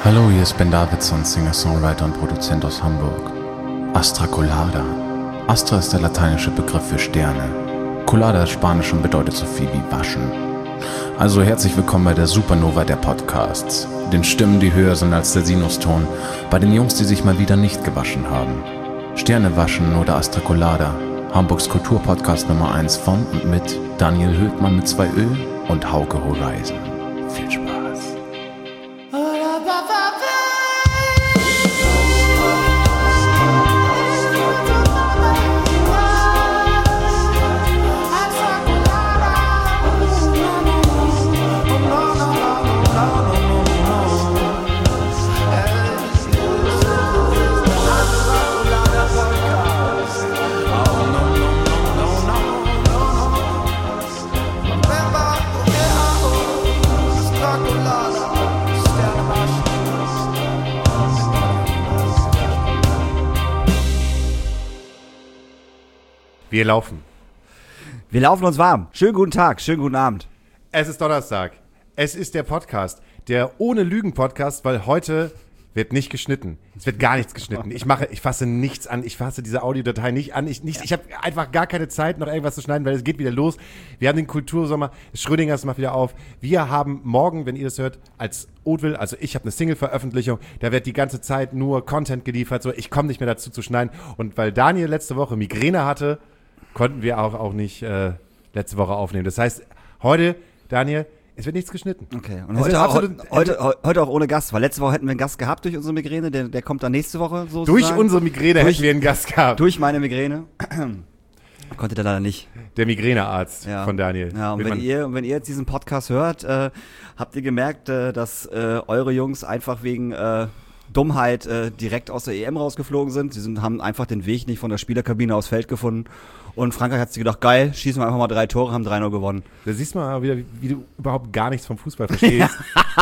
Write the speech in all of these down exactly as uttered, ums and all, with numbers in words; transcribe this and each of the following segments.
Hallo, hier ist Ben Davidson, Singer-Songwriter und Produzent aus Hamburg. Astra Colada. Astra ist der lateinische Begriff für Sterne. Colada ist Spanisch und bedeutet so viel wie waschen. Also herzlich willkommen bei der Supernova der Podcasts. Den Stimmen, die höher sind als der Sinuston. Bei den Jungs, die sich mal wieder nicht gewaschen haben. Sterne waschen oder Astra Colada. Hamburgs Kulturpodcast Nummer eins von und mit Daniel Höhtmann mit zwei Ö und Hauke Horizon. Viel Spaß. Wir laufen. Wir laufen uns warm. Schönen guten Tag, schönen guten Abend. Es ist Donnerstag. Es ist der Podcast, der ohne Lügen-Podcast, weil heute wird nicht geschnitten. Es wird gar nichts geschnitten. Ich mache, ich fasse nichts an. Ich fasse diese Audiodatei nicht an. Ich, nicht, ich habe einfach gar keine Zeit, noch irgendwas zu schneiden, weil es geht wieder los. Wir haben den Kultursommer. Schrödingers macht wieder auf. Wir haben morgen, wenn ihr das hört, als Oatville, also ich habe eine Single-Veröffentlichung, da wird die ganze Zeit nur Content geliefert. So, ich komme nicht mehr dazu zu schneiden. Und weil Daniel letzte Woche Migräne hatte, konnten wir auch, auch nicht äh, letzte Woche aufnehmen. Das heißt, heute, Daniel, es wird nichts geschnitten. Okay, und heute auch, heute, heute auch ohne Gast, weil letzte Woche hätten wir einen Gast gehabt durch unsere Migräne, der, der kommt dann nächste Woche so. Durch unsere Migräne durch, hätten wir einen Gast gehabt. Durch meine Migräne. Konnte der leider nicht. Der Migränearzt ja. von Daniel. Ja, und wenn ihr, wenn ihr jetzt diesen Podcast hört, äh, habt ihr gemerkt, äh, dass äh, eure Jungs einfach wegen äh, Dummheit äh, direkt aus der E M rausgeflogen sind. Sie sind, haben einfach den Weg nicht von der Spielerkabine aufs Feld gefunden. Und Frankreich hat sich gedacht, geil, schießen wir einfach mal drei Tore, haben drei null gewonnen. Da siehst du mal wieder, wie, wie du überhaupt gar nichts vom Fußball verstehst. Ja.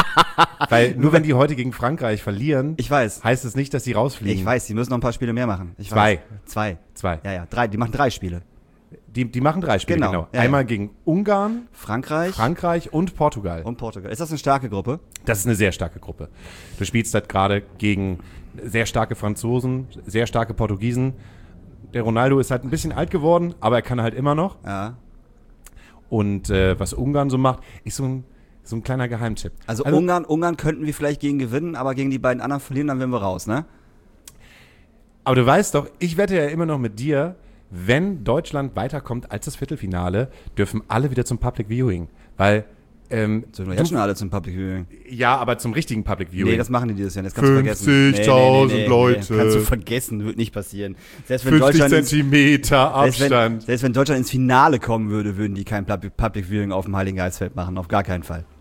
Weil nur wenn die heute gegen Frankreich verlieren, ich weiß. heißt es nicht, dass sie rausfliegen. Ich weiß, die müssen noch ein paar Spiele mehr machen. Ich Zwei. Weiß. Zwei. Zwei. Ja, ja, drei. Die machen drei Spiele. Die, die machen drei Spiele, genau. genau. Ja, Einmal ja. gegen Ungarn, Frankreich, Frankreich und Portugal. Und Portugal. Ist das eine starke Gruppe? Das ist eine sehr starke Gruppe. Du spielst halt gerade gegen sehr starke Franzosen, sehr starke Portugiesen. Der Ronaldo ist halt ein bisschen alt geworden, aber er kann halt immer noch. Ja. Und äh, was Ungarn so macht, ist so ein, so ein kleiner Geheimtipp. Also, also Ungarn, Ungarn könnten wir vielleicht gegen gewinnen, aber gegen die beiden anderen verlieren, dann wären wir raus, ne? Aber du weißt doch, ich wette ja immer noch mit dir, wenn Deutschland weiterkommt als das Viertelfinale, dürfen alle wieder zum Public Viewing. Weil Ähm, Sollen wir jetzt schon alle zum Public Viewing? Ja, aber zum richtigen Public Viewing. Nee, das machen die dieses Jahr. Das kannst du vergessen. fünfzigtausend nee, nee, nee, Leute. Nee, kannst du vergessen, wird nicht passieren. Selbst wenn fünfzig Deutschland Zentimeter ins, Abstand. Selbst wenn, selbst wenn Deutschland ins Finale kommen würde, würden die kein Public Viewing auf dem Heiligen Geistfeld machen. Auf gar keinen Fall.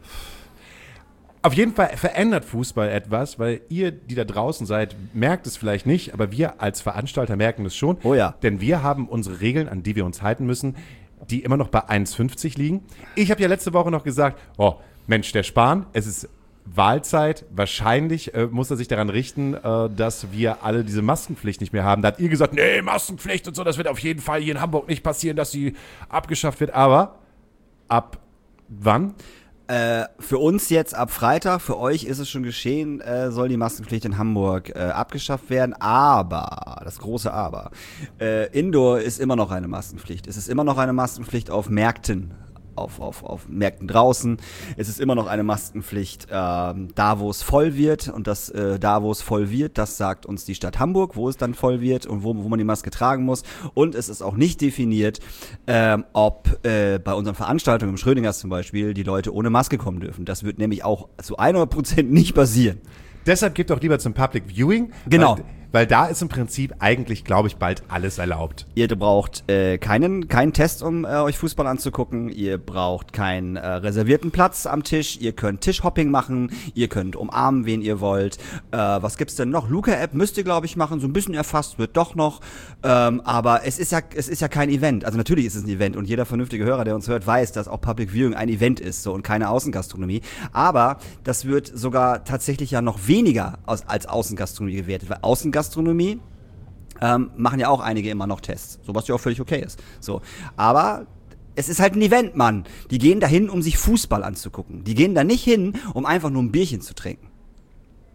Auf jeden Fall verändert Fußball etwas, weil ihr, die da draußen seid, merkt es vielleicht nicht, aber wir als Veranstalter merken es schon. Oh ja. Denn wir haben unsere Regeln, an die wir uns halten müssen, die immer noch bei eins fünfzig liegen. Ich habe ja letzte Woche noch gesagt, oh, Mensch, der Spahn, es ist Wahlzeit, wahrscheinlich äh, muss er sich daran richten, äh, dass wir alle diese Maskenpflicht nicht mehr haben. Da habt ihr gesagt, nee, Maskenpflicht und so, das wird auf jeden Fall hier in Hamburg nicht passieren, dass sie abgeschafft wird. Aber ab wann? Äh, für uns jetzt ab Freitag, für euch ist es schon geschehen, äh, soll die Maskenpflicht in Hamburg äh, abgeschafft werden, aber, das große Aber, äh, Indoor ist immer noch eine Maskenpflicht. Es ist immer noch eine Maskenpflicht auf Märkten. Auf, auf, auf Märkten draußen. Es ist immer noch eine Maskenpflicht ähm, da, wo es voll wird. Und das äh, da, wo es voll wird, das sagt uns die Stadt Hamburg, wo es dann voll wird und wo, wo man die Maske tragen muss. Und es ist auch nicht definiert, ähm, ob äh, bei unseren Veranstaltungen im Schrödingers zum Beispiel die Leute ohne Maske kommen dürfen. Das wird nämlich auch zu hundert Prozent nicht passieren. Deshalb geht doch lieber zum Public Viewing. Genau. Weil, weil da ist im Prinzip eigentlich, glaube ich, bald alles erlaubt. Ihr braucht äh, keinen, keinen Test, um äh, euch Fußball anzugucken. Ihr braucht keinen äh, reservierten Platz am Tisch. Ihr könnt Tischhopping machen. Ihr könnt umarmen, wen ihr wollt. Äh, was gibt's denn noch? Luca-App müsst ihr, glaube ich, machen. So ein bisschen erfasst wird doch noch. Ähm, aber es ist ja, es ist ja kein Event. Also natürlich ist es ein Event. Und jeder vernünftige Hörer, der uns hört, weiß, dass auch Public Viewing ein Event ist. So, und keine Außengastronomie. Aber das wird sogar tatsächlich ja noch weniger aus, als Außengastronomie gewertet. Weil Außengastronomie ähm, machen ja auch einige immer noch Tests, so was ja auch völlig okay ist. So, aber es ist halt ein Event, Mann. Die gehen dahin, um sich Fußball anzugucken. Die gehen da nicht hin, um einfach nur ein Bierchen zu trinken.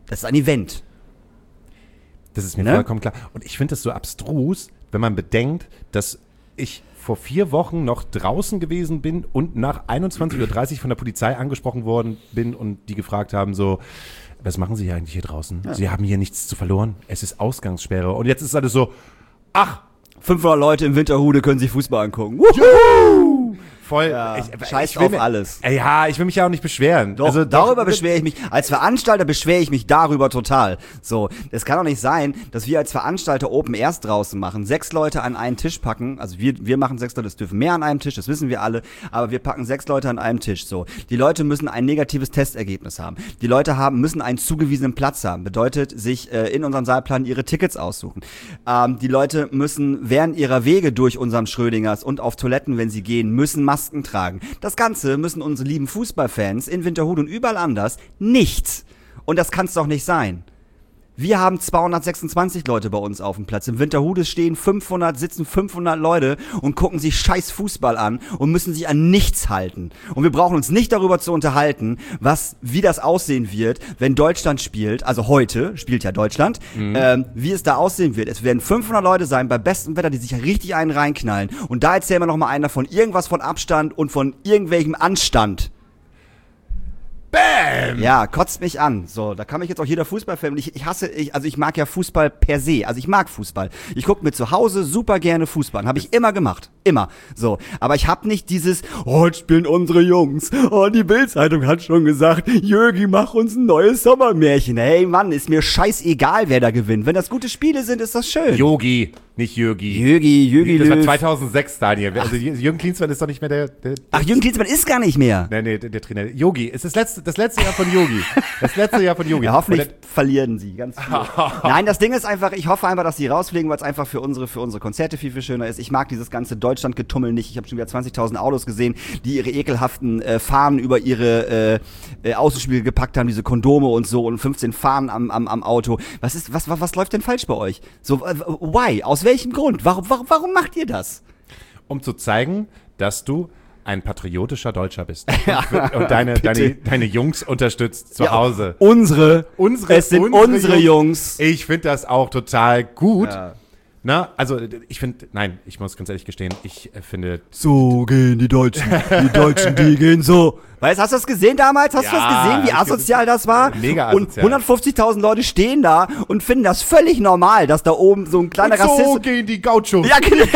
Das ist ein Event. Das ist mir Ne? vollkommen klar. Und ich finde es so abstrus, wenn man bedenkt, dass ich vor vier Wochen noch draußen gewesen bin und nach einundzwanzig Uhr dreißig von der Polizei angesprochen worden bin und die gefragt haben so, was machen Sie hier eigentlich hier draußen? Ja. Sie haben hier nichts zu verloren. Es ist Ausgangssperre. Und jetzt ist alles so, ach, fünfhundert Leute im Winterhude können sich Fußball angucken. Juhu! Voll. Ja, ich, scheiß ich will auf mir, alles. Ja, ich will mich ja auch nicht beschweren. Doch, also, darüber doch, beschwere ich mich. Als Veranstalter beschwere ich mich darüber total. So, es kann doch nicht sein, dass wir als Veranstalter Open Airs draußen machen, sechs Leute an einen Tisch packen. Also wir, wir machen sechs Leute, es dürfen mehr an einem Tisch, das wissen wir alle. Aber wir packen sechs Leute an einem Tisch. So, die Leute müssen ein negatives Testergebnis haben. Die Leute haben müssen einen zugewiesenen Platz haben. Bedeutet, sich äh, in unserem Saalplan ihre Tickets aussuchen. Ähm, die Leute müssen während ihrer Wege durch unseren Schrödingers und auf Toiletten, wenn sie gehen, müssen Masken tragen. Das Ganze müssen unsere lieben Fußballfans in Winterhude und überall anders nicht. Und das kann's doch nicht sein. Wir haben zweihundertsechsundzwanzig Leute bei uns auf dem Platz. Im Winterhude stehen fünfhundert, sitzen fünfhundert Leute und gucken sich scheiß Fußball an und müssen sich an nichts halten. Und wir brauchen uns nicht darüber zu unterhalten, was, wie das aussehen wird, wenn Deutschland spielt. Also heute spielt ja Deutschland. Mhm. Ähm, wie es da aussehen wird. Es werden fünfhundert Leute sein, bei bestem Wetter, die sich richtig einen reinknallen. Und da erzählen wir noch mal einer von irgendwas von Abstand und von irgendwelchem Anstand. Bam! Ja, kotzt mich an. So, da kann mich jetzt auch jeder Fußballfan. Ich, ich hasse, ich, also ich mag ja Fußball per se. Also ich mag Fußball. Ich gucke mir zu Hause super gerne Fußball. Habe ich immer gemacht. Immer. So. Aber ich habe nicht dieses, oh, heute spielen unsere Jungs. Oh, die Bild-Zeitung hat schon gesagt, Jürgi, mach uns ein neues Sommermärchen. Hey Mann, ist mir scheißegal, wer da gewinnt. Wenn das gute Spiele sind, ist das schön. Yogi, nicht Jürgi. Jürgi, Jürgi Das war Löw. zweitausendsechs, Daniel. Also Jürgen Klinsmann ist doch nicht mehr der... der, der Ach, Jürgen Klinsmann ist gar nicht mehr. Nee, nee, der, der Trainer. Yogi, es ist das letzte, das letzte Jahr von Yogi. Das letzte Jahr von Yogi. Ja, hoffentlich Und verlieren sie ganz viel. Nein, das Ding ist einfach, ich hoffe einfach, dass sie rausfliegen, weil es einfach für unsere, für unsere Konzerte viel, viel schöner ist. Ich mag dieses ganze Deutschland-Getummel nicht. Ich habe schon wieder zwanzigtausend Autos gesehen, die ihre ekelhaften äh, Fahnen über ihre äh, äh, Außenspiegel gepackt haben, diese Kondome und so und fünfzehn Fahnen am, am, am Auto. Was ist, was, was, was läuft denn falsch bei euch? So, äh, why? Aus welchem Grund? Warum, warum, warum macht ihr das? um zu zeigen, dass du ein patriotischer Deutscher bist und, und deine, deine, deine Jungs unterstützt zu Ja, Hause. Unsere, Unsere, es sind unsere Jungs. Ich finde das auch total gut. Ja. Na, also ich finde, nein, ich muss ganz ehrlich gestehen, ich äh, finde... So gehen die Deutschen. Die Deutschen, die gehen so. Weißt, hast du das gesehen damals? Hast Ja, du das gesehen, wie ich- asozial das war? Mega Und asozial. hundertfünfzigtausend Leute stehen da und finden das völlig normal, dass da oben so ein kleiner Und so Rassist... gehen die Gauchos. Ja, genau.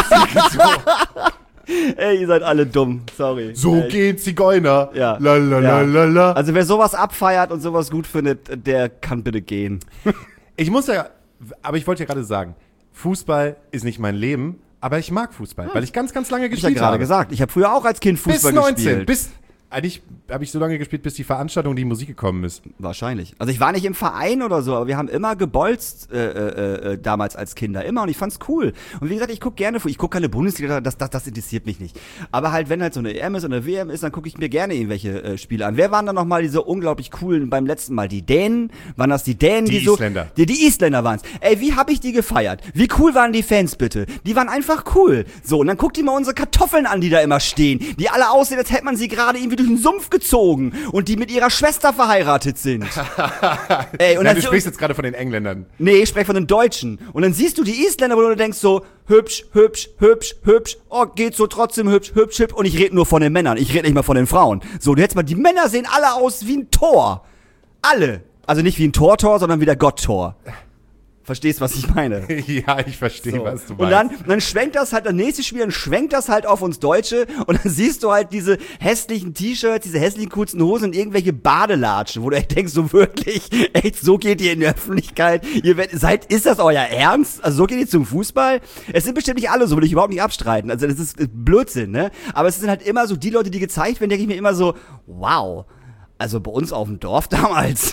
Ey, ihr seid alle dumm. Sorry. So Ey. gehen Zigeuner. Ja. La, la, la, Ja. la, la. Also wer sowas abfeiert und sowas gut findet, der kann bitte gehen. Ich muss ja, aber ich wollte ja gerade sagen, Fußball ist nicht mein Leben, aber ich mag Fußball, weil ich ganz, ganz lange Ich habe gespielt ja gerade habe. gesagt, ich habe früher auch als Kind Fußball bis neunzehn, gespielt. bis, eigentlich habe ich so lange gespielt, bis die Veranstaltung, die Musik gekommen ist. Wahrscheinlich. Also ich war nicht im Verein oder so, aber wir haben immer gebolzt äh, äh, äh, damals als Kinder. Immer. Und ich fand's cool. Und wie gesagt, ich gucke gerne, ich gucke keine Bundesliga, das, das, das interessiert mich nicht. Aber halt, wenn halt so eine E M ist oder eine W M ist, dann gucke ich mir gerne irgendwelche äh, Spiele an. Wer waren dann nochmal diese unglaublich coolen beim letzten Mal? Die Dänen? Waren das die Dänen? Die Die, so, Isländer. Die, die Isländer waren's. Ey, wie hab ich die gefeiert? Wie cool waren die Fans bitte? Die waren einfach cool. So, und dann guckt ihr mal unsere Kartoffeln an, die da immer stehen. Die alle aussehen, als hätte man sie gerade irgendwie durch den Sumpf gezogen. Und die mit ihrer Schwester verheiratet sind. Ey, und Nein, dann du sprichst jetzt gerade von den Engländern. Nee, ich spreche von den Deutschen. Und dann siehst du die Isländer, wo du denkst so, hübsch, hübsch, hübsch, hübsch, oh, geht so trotzdem hübsch, hübsch, hübsch. Und ich rede nur von den Männern, ich rede nicht mal von den Frauen. So, du hättest mal, die Männer sehen alle aus wie ein Tor. Alle. Also nicht wie ein Tor-Tor, sondern wie der Gott-Tor. Verstehst, was ich meine? Ja, ich verstehe, So. was du meinst. Und dann, dann schwenkt das halt, das nächste Spiel, dann schwenkt das halt auf uns Deutsche und dann siehst du halt diese hässlichen T-Shirts, diese hässlichen kurzen Hosen und irgendwelche Badelatschen, wo du echt denkst, so wirklich, echt, so geht ihr in die Öffentlichkeit, ihr werdet, seid, ist das euer Ernst? Also so geht ihr zum Fußball? Es sind bestimmt nicht alle so, will ich überhaupt nicht abstreiten, also das ist Blödsinn, ne? Aber es sind halt immer so die Leute, die gezeigt werden, denke ich mir immer so, wow. Also bei uns auf dem Dorf damals.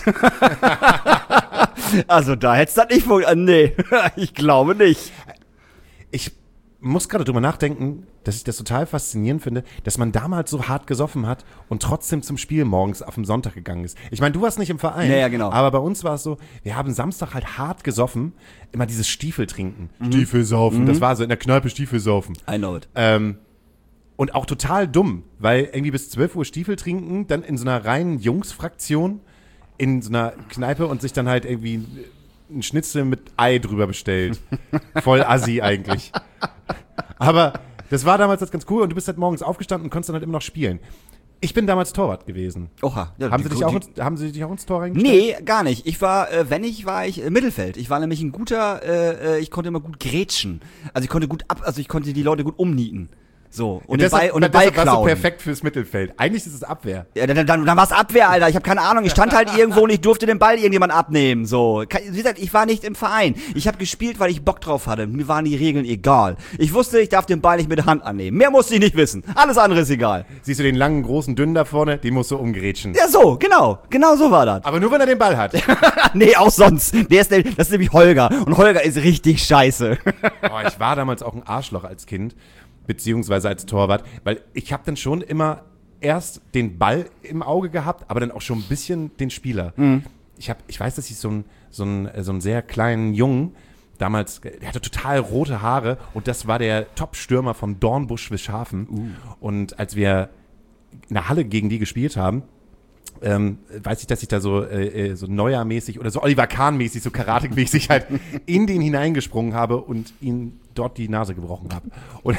Also da hätt's das nicht funktioniert. Nee, ich glaube nicht. Ich muss gerade drüber nachdenken, dass ich das total faszinierend finde, dass man damals so hart gesoffen hat und trotzdem zum Spiel morgens auf dem Sonntag gegangen ist. Ich meine, du warst nicht im Verein, Ja, ja, genau. aber bei uns war es so, wir haben Samstag halt hart gesoffen, immer dieses Stiefel trinken. Stiefelsaufen, das war so in der Kneipe Stiefelsaufen. I know it. Ähm, und auch total dumm, weil irgendwie bis zwölf Uhr Stiefel trinken, dann in so einer reinen Jungsfraktion in so einer Kneipe und sich dann halt irgendwie ein Schnitzel mit Ei drüber bestellt. Voll assi eigentlich. Aber das war damals das ganz cool und du bist halt morgens aufgestanden und konntest dann halt immer noch spielen. Ich bin damals Torwart gewesen. Oha. Ja, haben, die, sie dich auch, die, haben sie dich auch ins Tor reingestellt? Nee, gar nicht. Ich war, äh, wenn ich, war ich äh, Mittelfeld. Ich war nämlich ein guter, äh, ich konnte immer gut grätschen. Also ich konnte gut ab, also ich konnte die Leute gut umnieten. So, und ja, den Ball, deshalb, und den Ball deshalb klauen. warst du perfekt fürs Mittelfeld. Eigentlich ist es Abwehr. Ja, dann, dann, dann war es Abwehr, Alter. Ich habe keine Ahnung. Ich stand halt irgendwo und ich durfte den Ball irgendjemand abnehmen. So, wie gesagt, ich war nicht im Verein. Ich habe gespielt, weil ich Bock drauf hatte. Mir waren die Regeln egal. Ich wusste, ich darf den Ball nicht mit der Hand annehmen. Mehr musste ich nicht wissen. Alles andere ist egal. Siehst du den langen, großen, dünnen da vorne? Den musst du umgrätschen. Ja, so, genau. Genau so war das. Aber nur, wenn er den Ball hat. Nee, auch sonst. Der ist, das ist nämlich Holger. Und Holger ist richtig scheiße. Oh, ich war damals auch ein Arschloch als Kind. Beziehungsweise als Torwart, weil ich habe dann schon immer erst den Ball im Auge gehabt, aber dann auch schon ein bisschen den Spieler. Mhm. Ich hab, ich weiß, dass ich so einen so einen, so einen sehr kleinen Jungen damals, der hatte total rote Haare und das war der Top-Stürmer vom Dornbusch Wischhafen. Uh. Und als wir in der Halle gegen die gespielt haben, Ähm, weiß ich, dass ich da so, äh, so Neuer-mäßig oder so Oliver Kahn-mäßig, so Karate-mäßig halt in den hineingesprungen habe und ihn dort die Nase gebrochen habe. Und,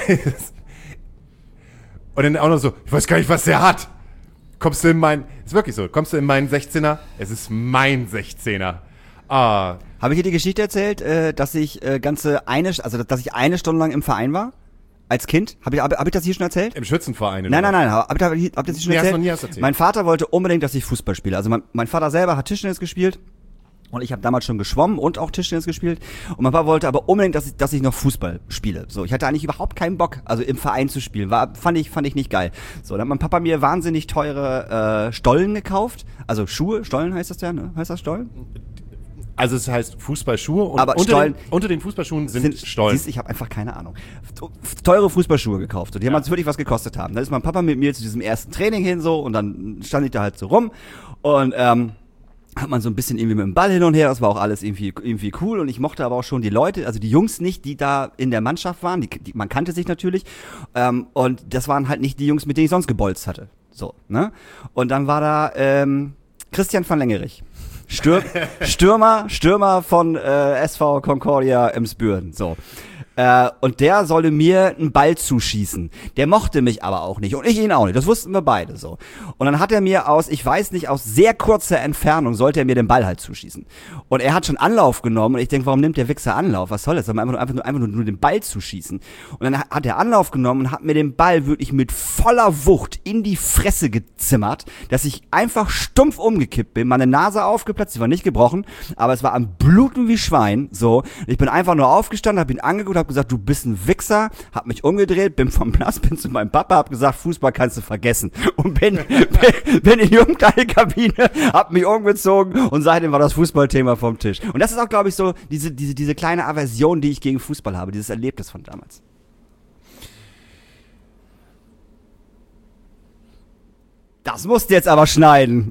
und dann auch noch so, ich weiß gar nicht, was der hat. Kommst du in mein, ist wirklich so, kommst du in meinen sechzehner? Es ist mein sechzehner. Ah. Habe ich dir die Geschichte erzählt, äh, dass ich äh, ganze eine, also dass ich eine Stunde lang im Verein war? Als Kind? Habe ich, hab, hab ich das hier schon erzählt? Im Schützenverein? Nein, nein, nein. Hab, hab, hab ich das hier schon nee, erzählt? hast du noch nie erzählt? Mein Vater wollte unbedingt, dass ich Fußball spiele. Also mein, mein Vater selber hat Tischtennis gespielt. Und ich habe damals schon geschwommen und auch Tischtennis gespielt. Und mein Papa wollte aber unbedingt, dass ich, dass ich noch Fußball spiele. So, ich hatte eigentlich überhaupt keinen Bock, also im Verein zu spielen. War, fand ich, fand ich nicht geil. So, dann hat mein Papa mir wahnsinnig teure äh, Stollen gekauft. Also Schuhe, Stollen heißt das ja, ne? Heißt das Stollen? Also es heißt Fußballschuhe und aber unter, Stollen, den, unter den Fußballschuhen sind, sind Stollen. Siehst, ich habe einfach keine Ahnung. Teure Fußballschuhe gekauft und die ja. haben jetzt wirklich was gekostet haben. Dann ist mein Papa mit mir zu diesem ersten Training hin so und dann stand ich da halt so rum und ähm, hat man so ein bisschen irgendwie mit dem Ball hin und her, das war auch alles irgendwie irgendwie cool und ich mochte aber auch schon die Leute, also die Jungs nicht, die da in der Mannschaft waren, die, die man kannte sich natürlich ähm, und das waren halt nicht die Jungs, mit denen ich sonst gebolzt hatte. So, ne? Und dann war da ähm, Christian van Lengerich. Stür Stürmer, Stürmer von äh, S V Concordia Emsbüren. So. Äh, und der sollte mir einen Ball zuschießen. Der mochte mich aber auch nicht und ich ihn auch nicht. Das wussten wir beide so. Und dann hat er mir aus, ich weiß nicht, aus sehr kurzer Entfernung sollte er mir den Ball halt zuschießen. Und er hat schon Anlauf genommen und ich denke, warum nimmt der Wichser Anlauf? Was soll das? Soll man einfach nur, einfach nur, einfach nur, nur den Ball zuschießen? Und dann hat er Anlauf genommen und hat mir den Ball wirklich mit voller Wucht in die Fresse gezimmert, dass ich einfach stumpf umgekippt bin, meine Nase aufgeplatzt, die war nicht gebrochen, aber es war am Bluten wie Schwein, so. Ich bin einfach nur aufgestanden, hab ihn angeguckt, hab gesagt, du bist ein Wichser, hab mich umgedreht, bin vom Platz, bin zu meinem Papa, hab gesagt, Fußball kannst du vergessen. Und bin, bin, bin in die Umkleidekabine, hab mich umgezogen und seitdem war das Fußballthema vom Tisch. Und das ist auch, glaube ich, so diese, diese, diese kleine Aversion, die ich gegen Fußball habe, dieses Erlebnis von damals. Das musst du jetzt aber schneiden.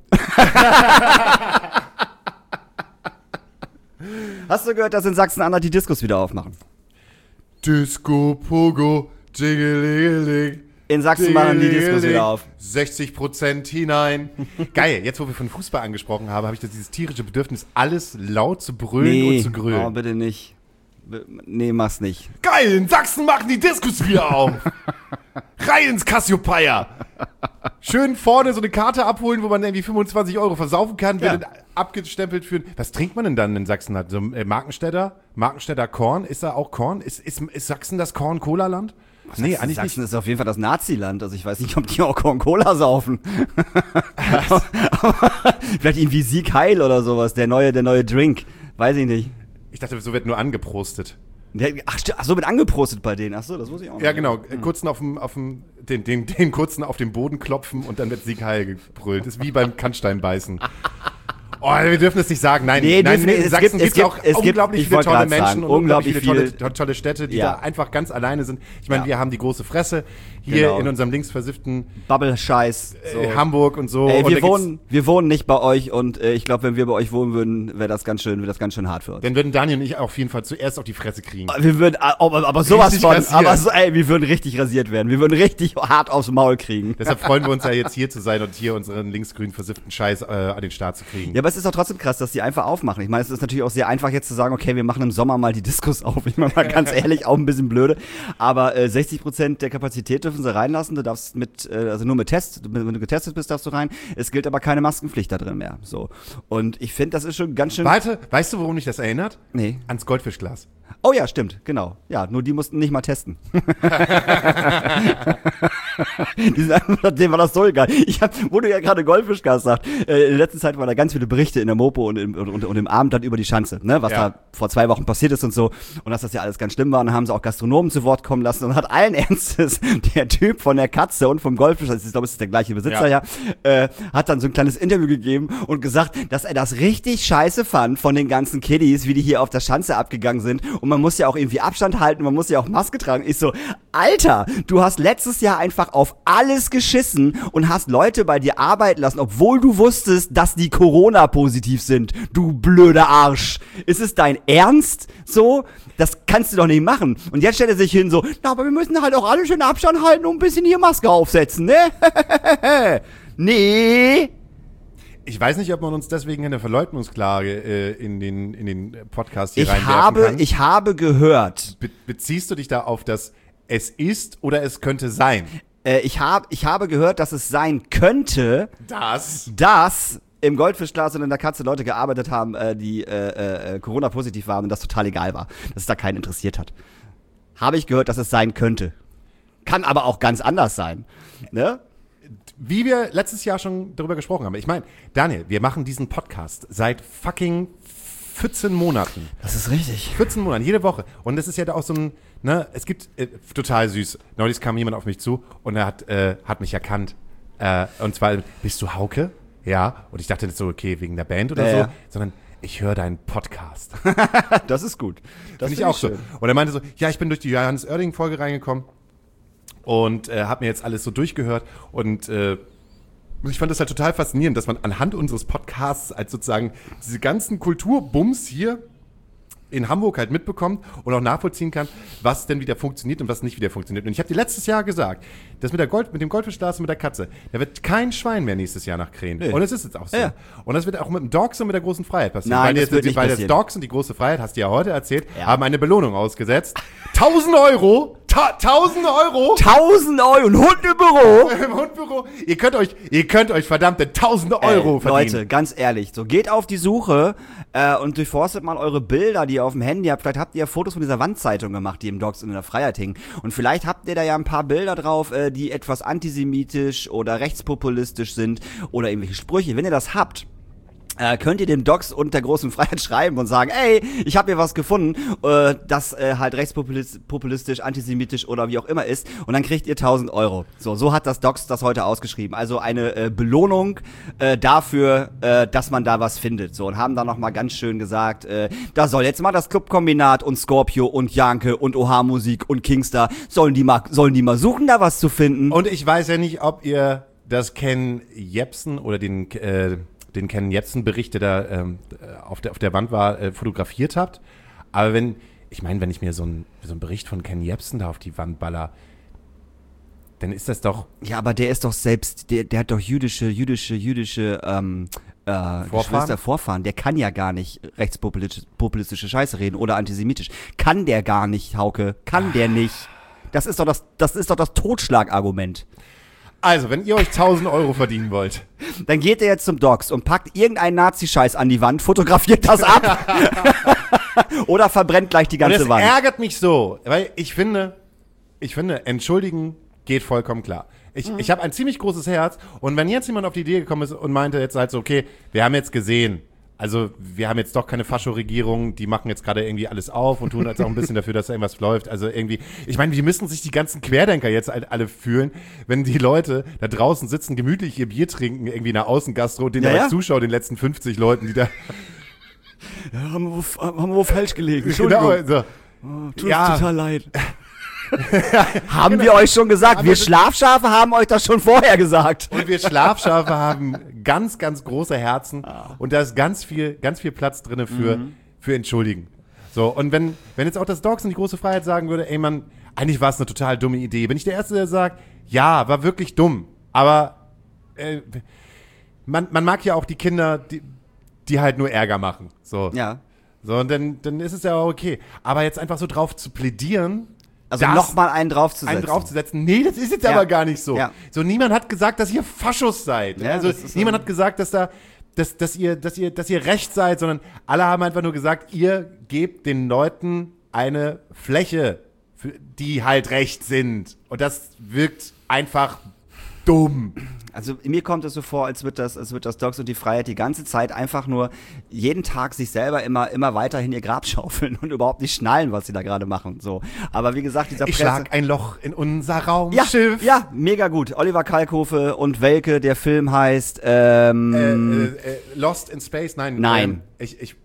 Hast du gehört, dass in Sachsen-Anhalt die Diskos wieder aufmachen? Disco, Pogo, Jingelingeling. In Sachsen machen die Diskos wieder auf. sechzig Prozent hinein. Geil, jetzt wo wir von Fußball angesprochen haben, habe ich das dieses tierische Bedürfnis, alles laut zu brüllen nee, und zu grölen. Oh, bitte nicht. Nee, mach's nicht. Geil, in Sachsen machen die Diskos wieder auf. Rein ins Cassiopeia. Schön vorne so eine Karte abholen, wo man irgendwie fünfundzwanzig Euro versaufen kann, wird ja. abgestempelt für. Was trinkt man denn dann in Sachsen? So äh, Markenstädter? Markenstädter Korn? Ist da auch Korn? Ist, ist, ist Sachsen das Korn-Cola-Land? Nee, eigentlich Sachsen nicht. Ist auf jeden Fall das Nazi-Land. Also ich weiß nicht, ob die auch Korn-Cola saufen. Vielleicht irgendwie Sieg Heil oder sowas. Der neue, der neue Drink. Weiß ich nicht. Ich dachte, so wird nur angeprostet. Ach, ach so, wird angeprostet bei denen. Ach so, das muss ich auch noch. Ja, genau. Hm. Kurzen auf dem, auf dem, den, den, den kurzen auf den Boden klopfen und dann wird Sieg Heil gebrüllt. Das ist wie beim Kannsteinbeißen. Oh, wir dürfen es nicht sagen. Nein, nee, nein, nee, in es Sachsen gibt, gibt es auch es unglaublich gibt, viele tolle Menschen sagen, und unglaublich viele viel, tolle, tolle Städte, die ja. da einfach ganz alleine sind. Ich meine, ja. wir haben die große Fresse hier genau. in unserem linksversifften Bubble-Scheiß so. äh, Hamburg und so. Ey, und wir, wohnen, wir wohnen nicht bei euch und äh, ich glaube, wenn wir bei euch wohnen würden, wäre das ganz schön, wäre das ganz schön hart für uns. Dann würden Daniel und ich auf jeden Fall zuerst auf die Fresse kriegen. Wir würden, aber, aber sowas richtig von, rasieren. aber so, ey, wir würden richtig rasiert werden. Wir würden richtig hart aufs Maul kriegen. Deshalb freuen wir uns ja jetzt hier zu sein und hier unseren linksgrün versifften Scheiß äh, an den Start zu kriegen. Ja, aber es ist doch trotzdem krass, dass die einfach aufmachen. Ich meine, es ist natürlich auch sehr einfach jetzt zu sagen, okay, wir machen im Sommer mal die Diskos auf. Ich meine mal ganz ehrlich, auch ein bisschen blöde. Aber äh, sechzig Prozent der Kapazität dürfen sie reinlassen. Du darfst mit, äh, also nur mit Test, wenn du getestet bist, darfst du rein. Es gilt aber keine Maskenpflicht da drin mehr. So. Und ich finde, das ist schon ganz schön. Warte, weißt du, worum mich das erinnert? Nee. Ans Goldfischglas. Oh ja, stimmt, genau. Ja, nur die mussten nicht mal testen. Die sind einfach, dem war das so egal. Ich hab, wo du ja gerade Goldfischgas sagst, äh, in letzter Zeit waren da ganz viele Berichte in der Mopo und im, und, und im Abendblatt über die Schanze, ne, was ja. da vor zwei Wochen passiert ist und so. Und dass das ja alles ganz schlimm war. Und dann haben sie auch Gastronomen zu Wort kommen lassen und hat allen Ernstes der Typ von der Katze und vom Goldfisch, also ich glaube, es ist der gleiche Besitzer, ja, ja äh, hat dann so ein kleines Interview gegeben und gesagt, dass er das richtig scheiße fand von den ganzen Kiddies, wie die hier auf der Schanze abgegangen sind. Und man muss ja auch irgendwie Abstand halten, man muss ja auch Maske tragen. Ich so, Alter, du hast letztes Jahr einfach auf alles geschissen und hast Leute bei dir arbeiten lassen, obwohl du wusstest, dass die Corona-positiv sind. Du blöder Arsch. Ist es dein Ernst? So? Das kannst du doch nicht machen. Und jetzt stellt er sich hin so, na, aber wir müssen halt auch alle schön Abstand halten und ein bisschen hier Maske aufsetzen, ne? Nee. Ich weiß nicht, ob man uns deswegen eine Verleugnungsklage äh, in den in den Podcast hier ich reinwerfen habe, kann. Ich habe gehört. Be- beziehst du dich da auf das es ist oder es könnte sein? Äh, ich, hab, ich habe gehört, dass es sein könnte, Das? dass im Goldfischglas und in der Katze Leute gearbeitet haben, äh, die äh, äh, Corona-positiv waren und das total egal war. Dass es da keinen interessiert hat. Habe ich gehört, dass es sein könnte. Kann aber auch ganz anders sein. Ne? Wie wir letztes Jahr schon darüber gesprochen haben. Ich meine, Daniel, wir machen diesen Podcast seit fucking vierzehn Monaten. Das ist richtig. vierzehn Monate, jede Woche. Und das ist ja auch so ein, ne, es gibt, äh, total süß. Neulich kam jemand auf mich zu und er hat, äh, hat mich erkannt. Äh, und zwar, bist du Hauke? Ja. Und ich dachte nicht so, okay, wegen der Band oder Ja, so, ja. sondern ich höre deinen Podcast. Das ist gut. Das Finde ich auch so. Und er meinte so, ja, ich bin durch die Johannes Oerding-Folge reingekommen und äh, habe mir jetzt alles so durchgehört und äh, ich fand das halt total faszinierend, dass man anhand unseres Podcasts als sozusagen diese ganzen Kulturbums hier in Hamburg halt mitbekommt und auch nachvollziehen kann, was denn wieder funktioniert und was nicht wieder funktioniert. Und ich habe dir letztes Jahr gesagt, das mit der Gold, mit dem Goldfischglas und mit der Katze, da wird kein Schwein mehr nächstes Jahr nach Krähen. Nee. Und es ist jetzt auch so. Ja. Und das wird auch mit dem Dogs und mit der großen Freiheit passieren. Nein, weil das jetzt, wird nicht weil passieren. das Dogs und die große Freiheit, hast du ja heute erzählt, Ja. haben eine Belohnung ausgesetzt. tausend Euro! Ta- tausend Euro! tausend Euro, ein Hund im Büro. Im Hundbüro. Ihr könnt euch, ihr könnt euch verdammte tausende Euro Ey, verdienen. Leute, ganz ehrlich, so geht auf die Suche äh, und durchforstet mal eure Bilder, die ihr auf dem Handy habt. Vielleicht habt ihr ja Fotos von dieser Wandzeitung gemacht, die im Dogs und in der Freiheit hingen. Und vielleicht habt ihr da ja ein paar Bilder drauf, äh, die etwas antisemitisch oder rechtspopulistisch sind oder irgendwelche Sprüche. Wenn ihr das habt, Äh, könnt ihr dem Docs und der großen Freiheit schreiben und sagen, ey, ich habe hier was gefunden, äh, das äh, halt rechtspopulistisch, antisemitisch oder wie auch immer ist und dann kriegt ihr tausend Euro. So, so hat das Docs das heute ausgeschrieben. Also eine äh, Belohnung äh, dafür, äh, dass man da was findet. So, und haben dann nochmal ganz schön gesagt, äh, da soll jetzt mal das Clubkombinat und Scorpio und Janke und Oha Musik und Kingstar, sollen die mal, sollen die mal suchen, da was zu finden. Und ich weiß ja nicht, ob ihr das Ken Jebsen oder den äh, den Ken Jebsen-Bericht, der da ähm, auf, der, auf der Wand war, äh, fotografiert habt. Aber wenn, ich meine, wenn ich mir so einen so einen Bericht von Ken Jebsen da auf die Wand baller, dann ist das doch... Ja, aber der ist doch selbst, der, der hat doch jüdische, jüdische, jüdische ähm, äh, Geschwister, Vorfahren. Der kann ja gar nicht rechtspopulistische populistische Scheiße reden oder antisemitisch. Kann der gar nicht, Hauke. Kann der nicht. Das ist doch das, das ist doch das Totschlagargument. Also, wenn ihr euch tausend Euro verdienen wollt. Dann geht ihr jetzt zum Docs und packt irgendeinen Nazi-Scheiß an die Wand, fotografiert das ab oder verbrennt gleich die ganze Und das Wand. ärgert mich so, weil ich finde, ich finde, entschuldigen geht vollkommen klar. Ich, mhm. ich habe ein ziemlich großes Herz und wenn jetzt jemand auf die Idee gekommen ist und meinte jetzt halt so, okay, wir haben jetzt gesehen, also wir haben jetzt doch keine Fascho-Regierung, die machen jetzt gerade irgendwie alles auf und tun jetzt auch ein bisschen dafür, dass irgendwas läuft. Also irgendwie, ich meine, wie müssen sich die ganzen Querdenker jetzt alle fühlen, wenn die Leute da draußen sitzen, gemütlich ihr Bier trinken, irgendwie in der Außengastro und den ja, ja, ja. Zuschauer, den letzten fünfzig Leuten, die da... Ja, haben, wir wo, haben wir wo falsch gelegen, Entschuldigung. Genau, so. Oh, tut Ja. uns total leid. Haben wir euch schon gesagt, Aber wir das- Schlafschafe haben euch das schon vorher gesagt. Und wir Schlafschafe haben ganz, ganz große Herzen und da ist ganz viel, ganz viel Platz drin für, Mhm. für Entschuldigen. So, und wenn, wenn jetzt auch das Dogs und die große Freiheit sagen würde, ey Mann, eigentlich war es eine total dumme Idee, bin ich der Erste, der sagt, ja, war wirklich dumm, aber äh, man, man mag ja auch die Kinder, die, die halt nur Ärger machen. So. Ja. So, und dann, dann ist es ja auch okay. Aber jetzt einfach so drauf zu plädieren, Also das- nochmal einen draufzusetzen. einen draufzusetzen, nee, das ist jetzt Ja. aber gar nicht so. Ja. So, niemand hat gesagt, dass ihr Faschos seid. Ja, also, das ist niemand so. hat gesagt, dass da, dass, dass ihr, dass ihr, dass ihr recht seid, sondern alle haben einfach nur gesagt, ihr gebt den Leuten eine Fläche, für die halt recht sind. Und das wirkt einfach dumm. Also mir kommt es so vor, als wird das, als wird das Dogs und die Freiheit die ganze Zeit einfach nur jeden Tag sich selber immer, immer weiterhin ihr Grab schaufeln und überhaupt nicht schnallen, was sie da gerade machen. So. Aber wie gesagt, dieser Ich Presse- schlag ein Loch in unser ja, Raumschiff. ja, mega gut. Oliver Kalkofe und Welke, der Film heißt ähm, Äh, äh, äh, Lost in Space? Nein. Nein. Ähm, ich, ich.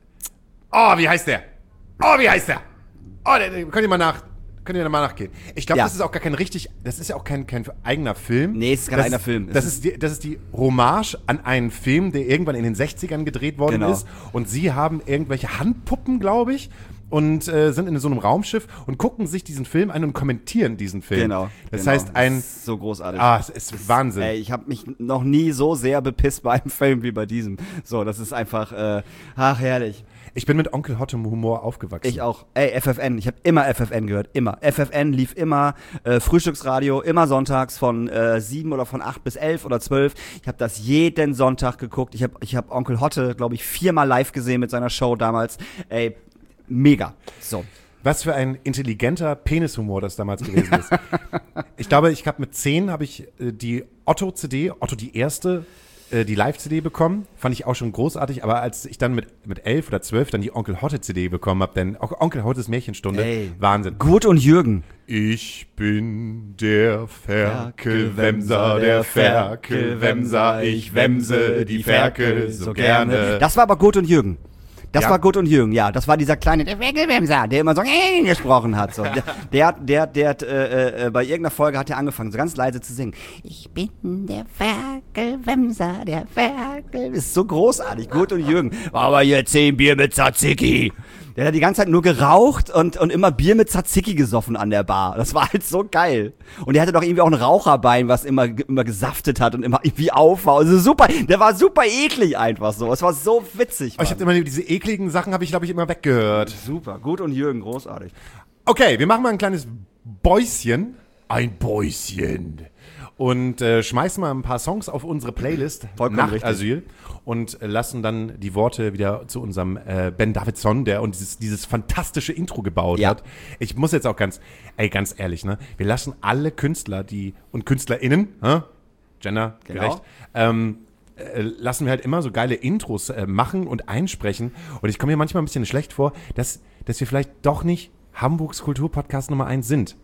Oh, wie heißt der? Oh, wie heißt der? Oh, der, der, könnt ihr mal nach. Könnt ihr mal nachgehen. Ich glaube, Ja. das ist auch gar kein richtig, das ist ja auch kein, kein eigener Film. Nee, es ist kein das eigener Film. Das Es ist, die, das ist die Hommage an einen Film, der irgendwann in den sechzigern gedreht worden Genau. ist. Und sie haben irgendwelche Handpuppen, glaube ich, und äh, sind in so einem Raumschiff und gucken sich diesen Film an und kommentieren diesen Film. Genau. Das genau. heißt, ein. Das ist so großartig. Ah, es ist Wahnsinn. Ey, ich habe mich noch nie so sehr bepisst bei einem Film wie bei diesem. So, das ist einfach, äh, ach, herrlich. Ich bin mit Onkel Hottem Humor aufgewachsen. Ich auch. Ey, F F N. Ich habe immer F F N gehört. Immer. F F N lief immer äh, Frühstücksradio, immer sonntags von äh, sieben oder von acht bis elf oder zwölf. Ich habe das jeden Sonntag geguckt. Ich habe ich hab Onkel Hotte, glaube ich, viermal live gesehen mit seiner Show damals. Ey, mega. So. Was für ein intelligenter Penishumor das damals gewesen ist. Ich glaube, ich habe mit zehn habe ich äh, die Otto-C D, Otto die erste, äh, die Live-C D bekommen. Fand ich auch schon großartig. Aber als ich dann mit, mit elf oder zwölf dann die Onkel Hotte-C D bekommen habe, denn auch Onkel Hottes Märchenstunde, Ey. Wahnsinn. Gut und Jürgen. Ich bin der Ferkelwemser, der Ferkelwemser, ich wemse die Ferkel so gerne. Das war aber Gut und Jürgen. Das Ja. war Gut und Jürgen, ja. Das war dieser kleine, der Ferkelwemser, der immer so äh, gesprochen hat. So. Der, der, der, der hat, äh, äh, bei irgendeiner Folge hat er angefangen, so ganz leise zu singen. Ich bin der Ferkelwemser, der Ferkel. Ist so großartig, Gut und Jürgen. Aber hier zehn Bier mit Tzatziki. Der hat die ganze Zeit nur geraucht und, und immer Bier mit Tzatziki gesoffen an der Bar. Das war halt so geil. Und der hatte doch irgendwie auch ein Raucherbein, was immer, immer gesaftet hat und immer irgendwie auf war. Also super, der war super eklig einfach so. Es war so witzig. Oh, ich habe immer diese ekligen Sachen, habe ich glaube ich immer weggehört. Super, Gut und Jürgen, großartig. Okay, wir machen mal ein kleines Bäuschen. Ein Bäuschen. Und äh, schmeißen mal ein paar Songs auf unsere Playlist Vollkommen Nachtasyl und äh, lassen dann die Worte wieder zu unserem äh, Ben Davidson, der uns dieses, dieses fantastische Intro gebaut Ja. hat. Ich muss jetzt auch ganz, ey, ganz ehrlich, ne? Wir lassen alle Künstler, die und KünstlerInnen, hä? Gender Genau. gerecht, ähm, äh, lassen wir halt immer so geile Intros äh, machen und einsprechen. Und ich komme mir manchmal ein bisschen schlecht vor, dass, dass wir vielleicht doch nicht Hamburgs Kulturpodcast Nummer eins sind.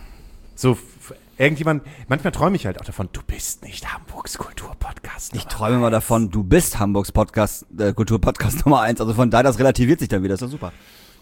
So, f- irgendjemand, manchmal träume ich halt auch davon, du bist nicht Hamburgs Kulturpodcast. Ich träume mal davon, du bist Hamburgs Podcast, äh, Kulturpodcast Nummer eins. Also von daher, das relativiert sich dann wieder. Das ist doch super.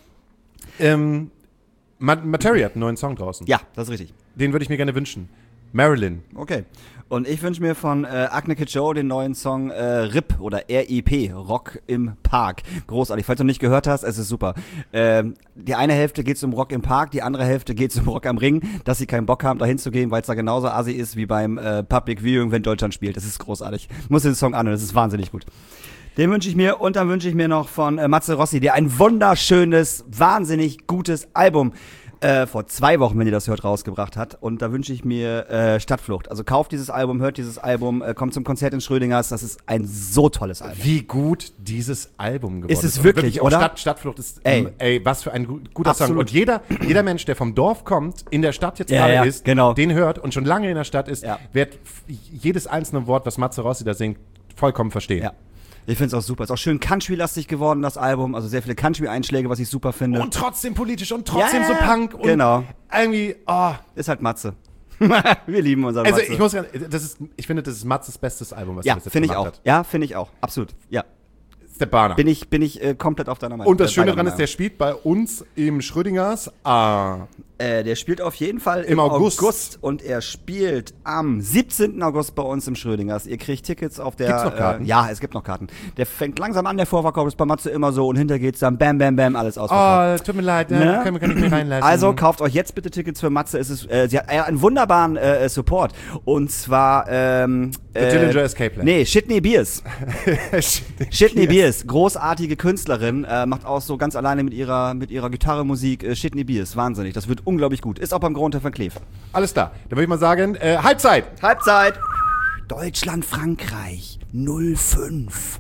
Ähm, Ma- Materia hat einen neuen Song draußen. Ja, das ist richtig. Den würde ich mir gerne wünschen. Marilyn. Okay. Und ich wünsche mir von äh, Agne Kid Joe den neuen Song äh, R I P oder R I P, Rock im Park. Großartig. Falls du noch nicht gehört hast, es ist super. Ähm, die eine Hälfte geht's um Rock im Park, die andere Hälfte geht's um Rock am Ring, dass sie keinen Bock haben, da hinzugehen, weil es da genauso assi ist wie beim äh, Public Viewing, wenn Deutschland spielt. Das ist großartig. Muss den Song anhören, das ist wahnsinnig gut. Den wünsche ich mir und dann wünsche ich mir noch von äh, Matze Rossi, der ein wunderschönes, wahnsinnig gutes Album äh, vor zwei Wochen, wenn ihr das hört, rausgebracht hat. Und da wünsche ich mir äh, Stadtflucht. Also kauft dieses Album, hört dieses Album, äh, kommt zum Konzert in Schrödingers. Das ist ein so tolles Album. Wie gut dieses Album geworden Ist es Und wirklich, auch oder? Stadt, Stadtflucht ist, Ey. ähm, ey, was für ein gu- guter Absolut. Song. Und jeder, jeder Mensch, der vom Dorf kommt, in der Stadt jetzt Ja, gerade ja, ist, genau. den hört und schon lange in der Stadt ist, Ja. wird f- jedes einzelne Wort, was Matze Rossi da singt, vollkommen verstehen. Ja. Ich finde es auch super. Ist auch schön Country-lastig geworden, das Album. Also sehr viele Country-Einschläge, was ich super finde. Und trotzdem politisch und trotzdem Ja, so Punk und genau. irgendwie, oh. Ist halt Matze. Wir lieben unseren Also Matze. ich muss sagen, das ist, ich finde, das ist Matzes bestes Album, was ja, er bis jetzt finde ich gemacht auch. hat. Ja, finde ich auch. Absolut. Ja. Das ist der Bahner. Bin ich, bin ich äh, komplett auf deiner Meinung. Und das Äh, Schöne deiner daran ist, Meinung. der spielt bei uns im Schrödingers. Ah, Äh, der spielt auf jeden Fall Im im, August. August. Und er spielt am siebzehnten August bei uns im Schrödingers. Ihr kriegt Tickets auf der... Gibt's noch Karten? Äh, ja, es gibt noch Karten. Der fängt langsam an, der Vorverkauf ist bei Matze immer so und hinter geht's dann bam, bam, bam, alles ausverkauft. Oh, tut mir leid, ne? Ne? Kann, kann ich mir reinlassen. Also kauft euch jetzt bitte Tickets für Matze. Es ist, äh, sie hat äh, einen wunderbaren äh, Support. Und zwar... Ähm, The äh, Dillinger Escape Plan. Nee, Shitney Beers. Shitney Beers, großartige Künstlerin, äh, macht auch so ganz alleine mit ihrer, mit ihrer Gitarre Musik. Äh, Shitney Beers, wahnsinnig. Das wird unglaublich gut. Ist auch beim Grunter von Kleef. Alles klar. Dann würde ich mal sagen, äh, Halbzeit. Halbzeit. Deutschland, Frankreich, null fünf.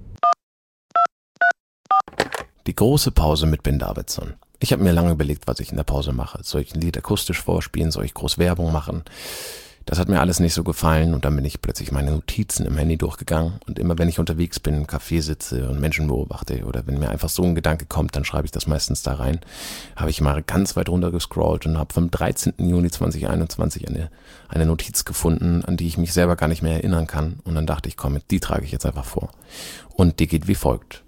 Die große Pause mit Ben Davidson. Ich habe mir lange überlegt, was ich in der Pause mache. Soll ich ein Lied akustisch vorspielen? Soll ich groß Werbung machen? Das hat mir alles nicht so gefallen und dann bin ich plötzlich meine Notizen im Handy durchgegangen und immer wenn ich unterwegs bin, im Café sitze und Menschen beobachte oder wenn mir einfach so ein Gedanke kommt, dann schreibe ich das meistens da rein, habe ich mal ganz weit runter gescrollt und habe vom dreizehnten Juni zweitausendeinundzwanzig eine, eine Notiz gefunden, an die ich mich selber gar nicht mehr erinnern kann und dann dachte ich, komm, die trage ich jetzt einfach vor. Und die geht wie folgt.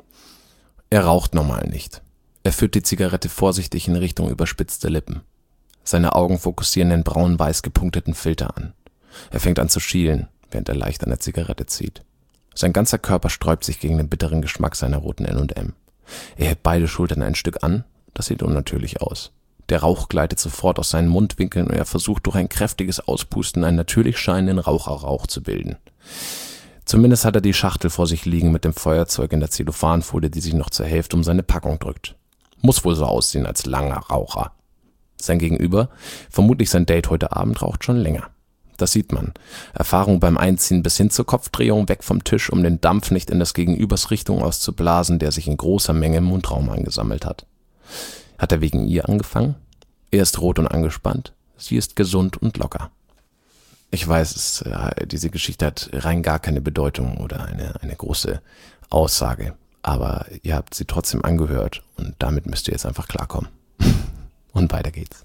Er raucht normal nicht. Er führt die Zigarette vorsichtig in Richtung überspitzte Lippen. Seine Augen fokussieren den braun-weiß gepunkteten Filter an. Er fängt an zu schielen, während er leicht an der Zigarette zieht. Sein ganzer Körper sträubt sich gegen den bitteren Geschmack seiner roten N und M. Er hebt beide Schultern ein Stück an, das sieht unnatürlich aus. Der Rauch gleitet sofort aus seinen Mundwinkeln und er versucht durch ein kräftiges Auspusten einen natürlich scheinenden Raucherrauch zu bilden. Zumindest hat er die Schachtel vor sich liegen mit dem Feuerzeug in der Zellophanfolie, die sich noch zur Hälfte um seine Packung drückt. Muss wohl so aussehen als langer Raucher. Sein Gegenüber, vermutlich sein Date heute Abend, raucht schon länger. Das sieht man. Erfahrung beim Einziehen bis hin zur Kopfdrehung weg vom Tisch, um den Dampf nicht in des Gegenübers Richtung auszublasen, der sich in großer Menge im Mundraum angesammelt hat. Hat er wegen ihr angefangen? Er ist rot und angespannt. Sie ist gesund und locker. Ich weiß, es, äh, diese Geschichte hat rein gar keine Bedeutung oder eine, eine große Aussage. Aber ihr habt sie trotzdem angehört und damit müsst ihr jetzt einfach klarkommen. Und weiter geht's.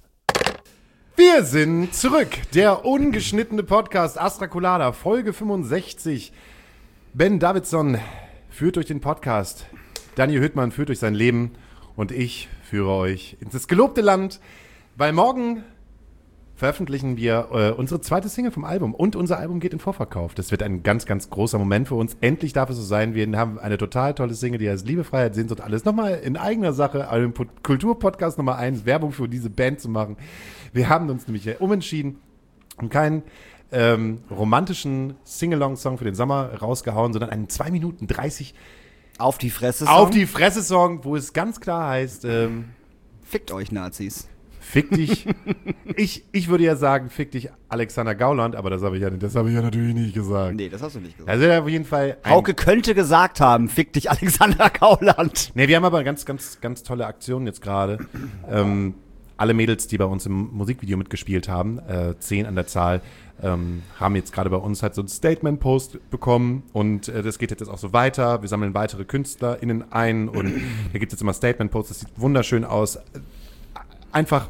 Wir sind zurück. Der ungeschnittene Podcast Astra Colada, Folge fünfundsechzig. Ben Davidson führt durch den Podcast. Daniel Hüttmann führt durch sein Leben. Und ich führe euch ins das gelobte Land, weil morgen veröffentlichen wir äh, unsere zweite Single vom Album. Und unser Album geht in Vorverkauf. Das wird ein ganz, ganz großer Moment für uns. Endlich darf es so sein. Wir haben eine total tolle Single, die heißt Liebe, Freiheit, Sehnsucht, alles. Nochmal in eigener Sache, einem Kulturpodcast Nummer eins, Werbung für diese Band zu machen. Wir haben uns nämlich umentschieden und keinen ähm, romantischen Sing-Along-Song für den Sommer rausgehauen, sondern einen zwei Minuten dreißig Auf die Fresse Song. Auf die Fresse-Song, wo es ganz klar heißt, ähm, Fickt euch, Nazis. Fick dich. ich, ich würde ja sagen, fick dich Alexander Gauland, aber das habe ich ja, das habe ich ja natürlich nicht gesagt. Nee, das hast du nicht gesagt. Also auf jeden Fall. Hauke könnte gesagt haben, fick dich Alexander Gauland. Nee, wir haben aber ganz, ganz, ganz tolle Aktionen jetzt gerade. ähm, alle Mädels, die bei uns im Musikvideo mitgespielt haben, äh, zehn an der Zahl, ähm, haben jetzt gerade bei uns halt so ein Statement-Post bekommen und äh, das geht jetzt auch so weiter. Wir sammeln weitere KünstlerInnen ein und da gibt es jetzt immer Statement-Posts, das sieht wunderschön aus. Einfach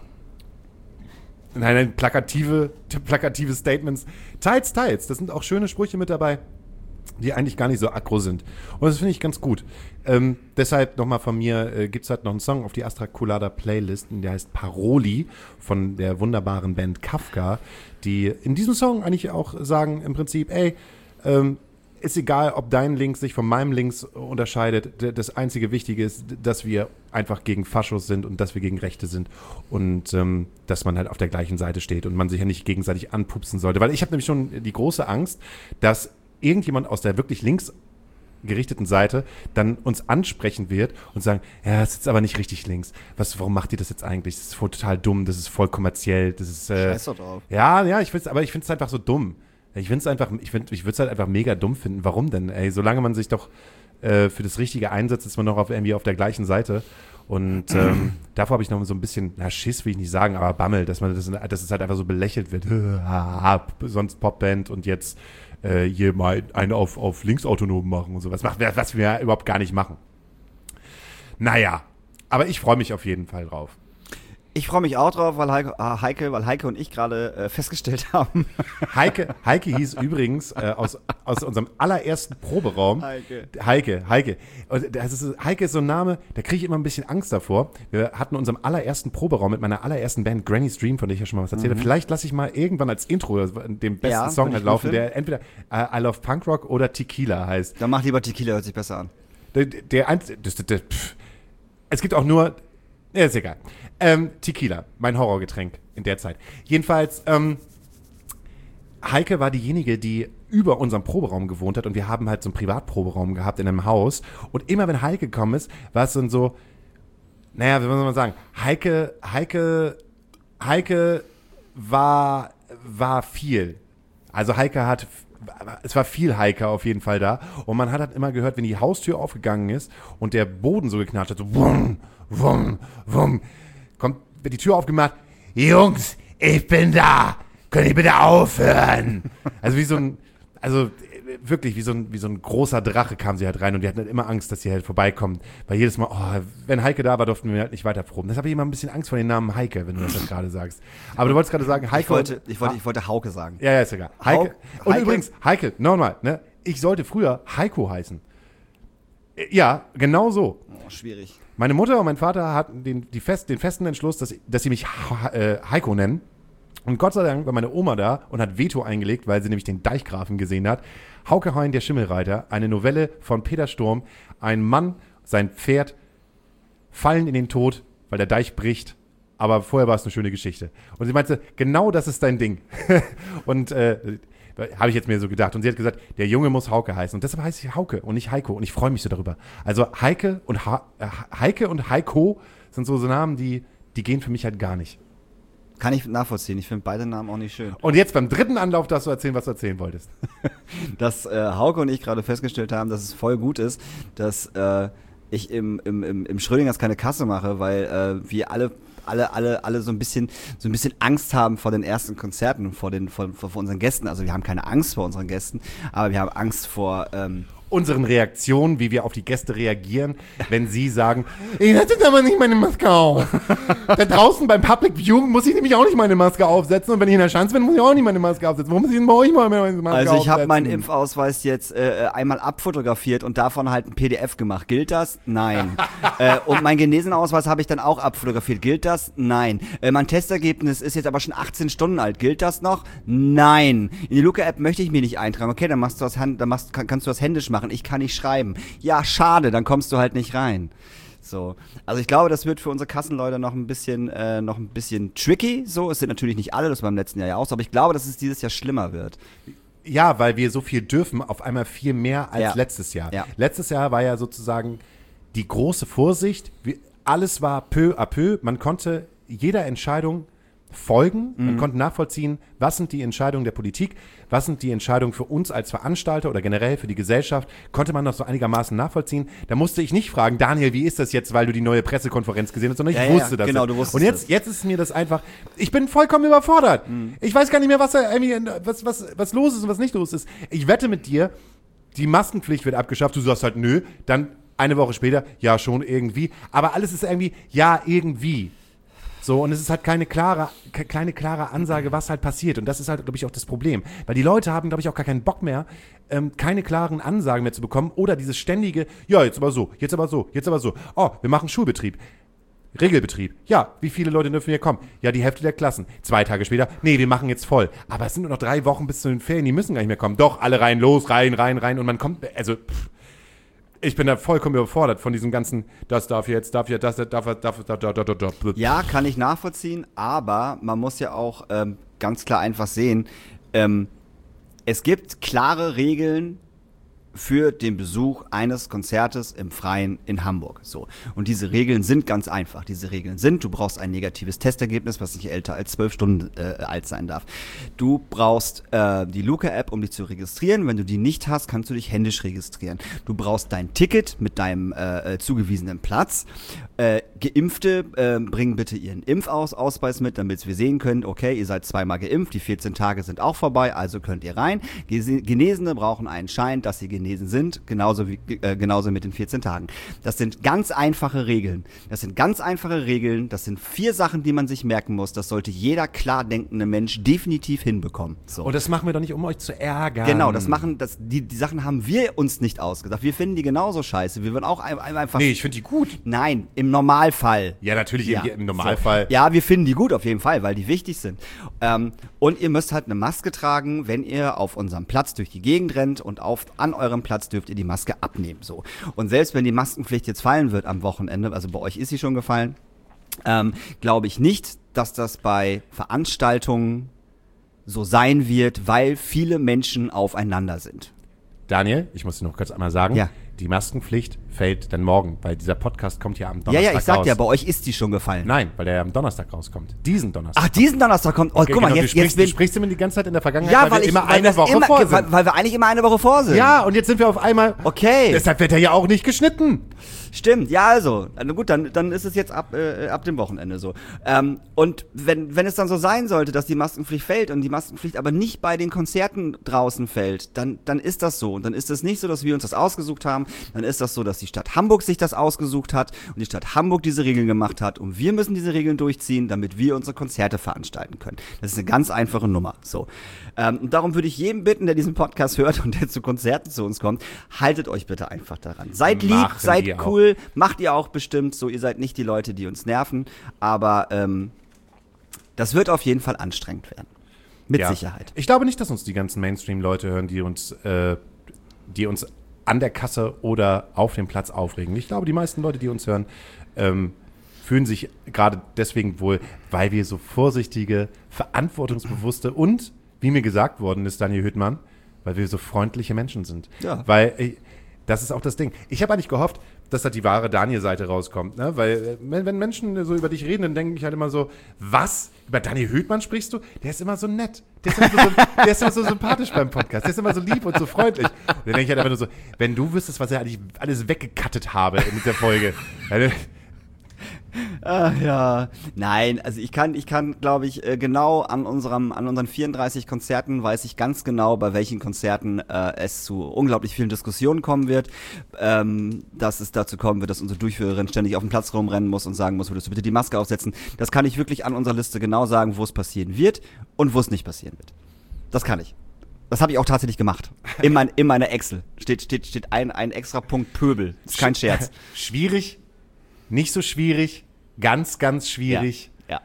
nein, plakative, plakative Statements. Teils, teils. Das sind auch schöne Sprüche mit dabei, die eigentlich gar nicht so aggro sind. Und das finde ich ganz gut. Ähm, deshalb nochmal von mir äh, gibt es halt noch einen Song auf die Astra Colada Playlist, der heißt Paroli von der wunderbaren Band Kafka, die in diesem Song eigentlich auch sagen im Prinzip, ey, ähm, ist egal, ob dein Links sich von meinem Links unterscheidet. Das einzige Wichtige ist, dass wir einfach gegen Faschos sind und dass wir gegen Rechte sind und ähm, dass man halt auf der gleichen Seite steht und man sich ja nicht gegenseitig anpupsen sollte. Weil ich habe nämlich schon die große Angst, dass irgendjemand aus der wirklich links gerichteten Seite dann uns ansprechen wird und sagen, ja, das ist jetzt aber nicht richtig links. Was, warum macht ihr das jetzt eigentlich? Das ist voll total dumm, das ist voll kommerziell, das ist äh, Scheiß doch drauf. Ja, ja, ich find's, aber ich finde es einfach so dumm. Ich finde es einfach, ich, find, ich würde es halt einfach mega dumm finden. Warum denn? Ey, solange man sich doch äh, für das Richtige einsetzt, ist man noch auf, irgendwie auf der gleichen Seite. Und ähm, davor habe ich noch so ein bisschen, na Schiss will ich nicht sagen, aber Bammel, dass man das, dass es halt einfach so belächelt wird. Sonst Popband und jetzt äh, hier mal einen auf, auf linksautonom machen und so. Was, was wir ja überhaupt gar nicht machen. Naja, aber ich freue mich auf jeden Fall drauf. Ich freue mich auch drauf, weil Heike, äh, Heike, weil Heike und ich gerade äh, festgestellt haben. Heike, Heike hieß übrigens äh, aus, aus unserem allerersten Proberaum. Heike. Heike, Heike. Und das ist, Heike ist so ein Name, da kriege ich immer ein bisschen Angst davor. Wir hatten unseren allerersten Proberaum mit meiner allerersten Band Granny's Dream, von der ich ja schon mal was erzählt habe. Mhm. Vielleicht lasse ich mal irgendwann als Intro den besten ja, Song halt laufen, der entweder uh, I Love Punk Rock oder Tequila heißt. Dann mach lieber Tequila, hört sich besser an. Der, der, der, das, das, pff. Es gibt auch nur, ja, ist egal. Ähm, Tequila, mein Horrorgetränk in der Zeit. Jedenfalls, ähm, Heike war diejenige, die über unserem Proberaum gewohnt hat und wir haben halt so einen Privatproberaum gehabt in einem Haus und immer wenn Heike gekommen ist, war es dann so, naja, wie soll man sagen, Heike, Heike, Heike war, war viel. Also Heike hat, es war viel Heike auf jeden Fall da und man hat halt immer gehört, wenn die Haustür aufgegangen ist und der Boden so geknatscht hat, so wumm, wumm, wumm, kommt, wird die Tür aufgemacht, Jungs, ich bin da, könnt ihr bitte aufhören? Also wie so ein, also wirklich wie so ein, wie so ein großer Drache kam sie halt rein und wir hatten halt immer Angst, dass sie halt vorbeikommt, weil jedes Mal, oh, wenn Heike da war, durften wir halt nicht weiter proben. Deshalb habe ich immer ein bisschen Angst vor dem Namen Heike, wenn du das gerade sagst. Aber du wolltest gerade sagen, Heike. Ich wollte, ich wollte, ich wollte Hauke sagen. Ja, ja, ist egal. Heike. Hauke. Und übrigens, Heike, nochmal, ne, ich sollte früher Heiko heißen. Ja, genau so. Oh, schwierig. Meine Mutter und mein Vater hatten den, die fest, den festen Entschluss, dass, dass sie mich äh, Heiko nennen. Und Gott sei Dank war meine Oma da und hat Veto eingelegt, weil sie nämlich den Deichgrafen gesehen hat. Hauke Hein, der Schimmelreiter, eine Novelle von Peter Sturm. Ein Mann, sein Pferd fallen in den Tod, weil der Deich bricht. Aber vorher war es eine schöne Geschichte. Und sie meinte, genau das ist dein Ding. Und äh, habe ich jetzt mir so gedacht. Und sie hat gesagt, der Junge muss Hauke heißen. Und deshalb heiße ich Hauke und nicht Heiko. Und ich freue mich so darüber. Also Heike und, ha- äh, Heike und Heiko sind so, so Namen, die, die gehen für mich halt gar nicht. Kann ich nachvollziehen. Ich finde beide Namen auch nicht schön. Und jetzt beim dritten Anlauf darfst du erzählen, was du erzählen wolltest. Dass äh, Hauke und ich gerade festgestellt haben, dass es voll gut ist, dass äh, ich im, im, im, im Schrödingers keine Kasse mache, weil äh, wir alle alle alle alle so ein bisschen so ein bisschen Angst haben vor den ersten Konzerten, vor den vor, vor unseren Gästen. Also wir haben keine Angst vor unseren Gästen, aber wir haben Angst vor ähm, unseren Reaktionen, wie wir auf die Gäste reagieren, wenn sie sagen, ich hatte aber nicht meine Maske auf. Da draußen beim Public Viewing muss ich nämlich auch nicht meine Maske aufsetzen und wenn ich in der Schanze bin, muss ich auch nicht meine Maske aufsetzen. Warum muss ich denn bei euch mal meine Maske aufsetzen? Also ich habe meinen Impfausweis jetzt äh, einmal abfotografiert und davon halt ein P D F gemacht. Gilt das? Nein. äh, und meinen Genesenausweis habe ich dann auch abfotografiert. Gilt das? Nein. Äh, mein Testergebnis ist jetzt aber schon achtzehn Stunden alt. Gilt das noch? Nein. In die Luca-App möchte ich mich nicht eintragen. Okay, dann machst du das, dann machst, kann, kannst du das händisch machen. Ich kann nicht schreiben. Ja, schade, dann kommst du halt nicht rein. So, also ich glaube, das wird für unsere Kassenleute noch ein bisschen, äh, noch ein bisschen tricky. So, es sind natürlich nicht alle, das war im letzten Jahr ja auch so, aber ich glaube, dass es dieses Jahr schlimmer wird. Ja, weil wir so viel dürfen, auf einmal viel mehr als ja. letztes Jahr. Ja. Letztes Jahr war ja sozusagen die große Vorsicht. Alles war peu à peu. Man konnte jeder Entscheidung folgen. Man mhm. konnte nachvollziehen, was sind die Entscheidungen der Politik, was sind die Entscheidungen für uns als Veranstalter oder generell für die Gesellschaft, konnte man das so einigermaßen nachvollziehen. Da musste ich nicht fragen, Daniel, wie ist das jetzt, weil du die neue Pressekonferenz gesehen hast, sondern ich ja, wusste ja, das. Genau, du wusstest Und jetzt, das. jetzt ist mir das einfach, ich bin vollkommen überfordert. Mhm. Ich weiß gar nicht mehr, was, da irgendwie, was, was, was los ist und was nicht los ist. Ich wette mit dir, die Maskenpflicht wird abgeschafft, du sagst halt, nö, dann eine Woche später, ja, schon irgendwie. Aber alles ist irgendwie, ja, irgendwie. So, und es ist halt keine klare, keine klare Ansage, was halt passiert. Und das ist halt, glaube ich, auch das Problem. Weil die Leute haben, glaube ich, auch gar keinen Bock mehr, ähm, keine klaren Ansagen mehr zu bekommen. Oder dieses ständige, ja, jetzt aber so, jetzt aber so, jetzt aber so. Oh, wir machen Schulbetrieb. Regelbetrieb. Ja, wie viele Leute dürfen hier kommen? Ja, die Hälfte der Klassen. Zwei Tage später, nee, wir machen jetzt voll. Aber es sind nur noch drei Wochen bis zu den Ferien, die müssen gar nicht mehr kommen. Doch, alle rein, los, rein, rein, rein. Und man kommt, also, pff. Ich bin da vollkommen überfordert von diesem ganzen, das darf jetzt, darf jetzt, das darf, darf, darf, darf, darf, darf, darf. Ja, kann ich nachvollziehen, aber man muss ja auch ähm, ganz klar einfach sehen, ähm, es gibt klare Regeln für den Besuch eines Konzertes im Freien in Hamburg. So. Und diese Regeln sind ganz einfach. Diese Regeln sind, du brauchst ein negatives Testergebnis, was nicht älter als zwölf Stunden äh, alt sein darf. Du brauchst äh, die Luca-App, um dich zu registrieren. Wenn du die nicht hast, kannst du dich händisch registrieren. Du brauchst dein Ticket mit deinem äh, zugewiesenen Platz. Äh, Geimpfte äh, bringen bitte ihren Impfausweis mit, damit wir sehen können, okay, ihr seid zweimal geimpft, die vierzehn Tage sind auch vorbei, also könnt ihr rein. Genesene brauchen einen Schein, dass sie genesen sind, genauso, wie, äh, genauso mit den vierzehn Tagen. Das sind ganz einfache Regeln. Das sind ganz einfache Regeln, das sind vier Sachen, die man sich merken muss. Das sollte jeder klar denkende Mensch definitiv hinbekommen. So. Und das machen wir doch nicht, um euch zu ärgern. Genau, das machen, das, die, die Sachen haben wir uns nicht ausgedacht. Wir finden die genauso scheiße. Wir würden auch ein, ein, einfach... Nee, ich finde die gut. Nein, im Normalfall. Ja, natürlich Ja. Im, im Normalfall. So. Ja, wir finden die gut auf jeden Fall, weil die wichtig sind. Ähm, und ihr müsst halt eine Maske tragen, wenn ihr auf unserem Platz durch die Gegend rennt und auf, an eurem Platz dürft ihr die Maske abnehmen. So. Und selbst wenn die Maskenpflicht jetzt fallen wird am Wochenende, also bei euch ist sie schon gefallen, ähm, glaube ich nicht, dass das bei Veranstaltungen so sein wird, weil viele Menschen aufeinander sind. Daniel, ich muss dir noch kurz einmal sagen, Ja. die Maskenpflicht fällt dann morgen, weil dieser Podcast kommt ja am Donnerstag Ja, ja, ich sag raus. ja, bei euch ist die schon gefallen. Nein, weil der ja am Donnerstag rauskommt. Diesen Donnerstag. Ach, diesen Donnerstag kommt. Oh, Okay, guck mal, genau, jetzt, du sprichst, jetzt bin du sprichst immer die ganze Zeit in der Vergangenheit, Ja, weil, weil, wir ich, immer weil, eine das Woche immer, vor sind. weil, weil wir eigentlich immer eine Woche vor sind. Ja, und jetzt sind wir auf einmal... Okay. Deshalb wird er ja auch nicht geschnitten. Stimmt, ja, also. Na gut, dann, dann ist es jetzt ab, äh, ab dem Wochenende so. Ähm, und wenn, wenn es dann so sein sollte, dass die Maskenpflicht fällt und die Maskenpflicht aber nicht bei den Konzerten draußen fällt, dann, dann ist das so. Und dann ist es nicht so, dass wir uns das ausgesucht haben. Dann ist das so, dass die Stadt Hamburg sich das ausgesucht hat und die Stadt Hamburg diese Regeln gemacht hat. Und wir müssen diese Regeln durchziehen, damit wir unsere Konzerte veranstalten können. Das ist eine ganz einfache Nummer. So. Ähm, und darum würde ich jedem bitten, der diesen Podcast hört und der zu Konzerten zu uns kommt, haltet euch bitte einfach daran. Seid lieb, Machen seid die cool. Macht ihr auch bestimmt so, ihr seid nicht die Leute, die uns nerven, aber ähm, das wird auf jeden Fall anstrengend werden. Mit Ja. Sicherheit. Ich glaube nicht, dass uns die ganzen Mainstream-Leute hören, die uns, äh, die uns an der Kasse oder auf dem Platz aufregen. Ich glaube, die meisten Leute, die uns hören, ähm, fühlen sich gerade deswegen wohl, weil wir so vorsichtige, verantwortungsbewusste und, wie mir gesagt worden ist, Daniel Hüttmann, weil wir so freundliche Menschen sind. Ja. Weil, äh, das ist auch das Ding. Ich habe eigentlich gehofft, dass da die wahre Daniel-Seite rauskommt. Ne? Weil, äh, wenn, wenn Menschen so über dich reden, dann denke ich halt immer so, was? Über Daniel Hüttmann sprichst du? Der ist immer so nett. Der ist immer so, der ist immer so sympathisch beim Podcast. Der ist immer so lieb und so freundlich. Und dann denke ich halt einfach nur so, wenn du wüsstest, was ich eigentlich alles weggekattet habe in dieser Folge. Also, Ach ja, nein, also ich kann, ich kann, glaube ich, äh, genau an unserem, an unseren vierunddreißig Konzerten weiß ich ganz genau, bei welchen Konzerten äh, es zu unglaublich vielen Diskussionen kommen wird, ähm, dass es dazu kommen wird, dass unsere Durchführerin ständig auf dem Platz rumrennen muss und sagen muss, würdest du bitte die Maske aufsetzen. Das kann ich wirklich an unserer Liste genau sagen, wo es passieren wird und wo es nicht passieren wird. Das kann ich. Das habe ich auch tatsächlich gemacht. In, mein, in meiner Excel steht, steht, steht ein, ein extra Punkt Pöbel. Das ist kein Scherz. Schwierig, nicht so schwierig, ganz, ganz schwierig. Ja.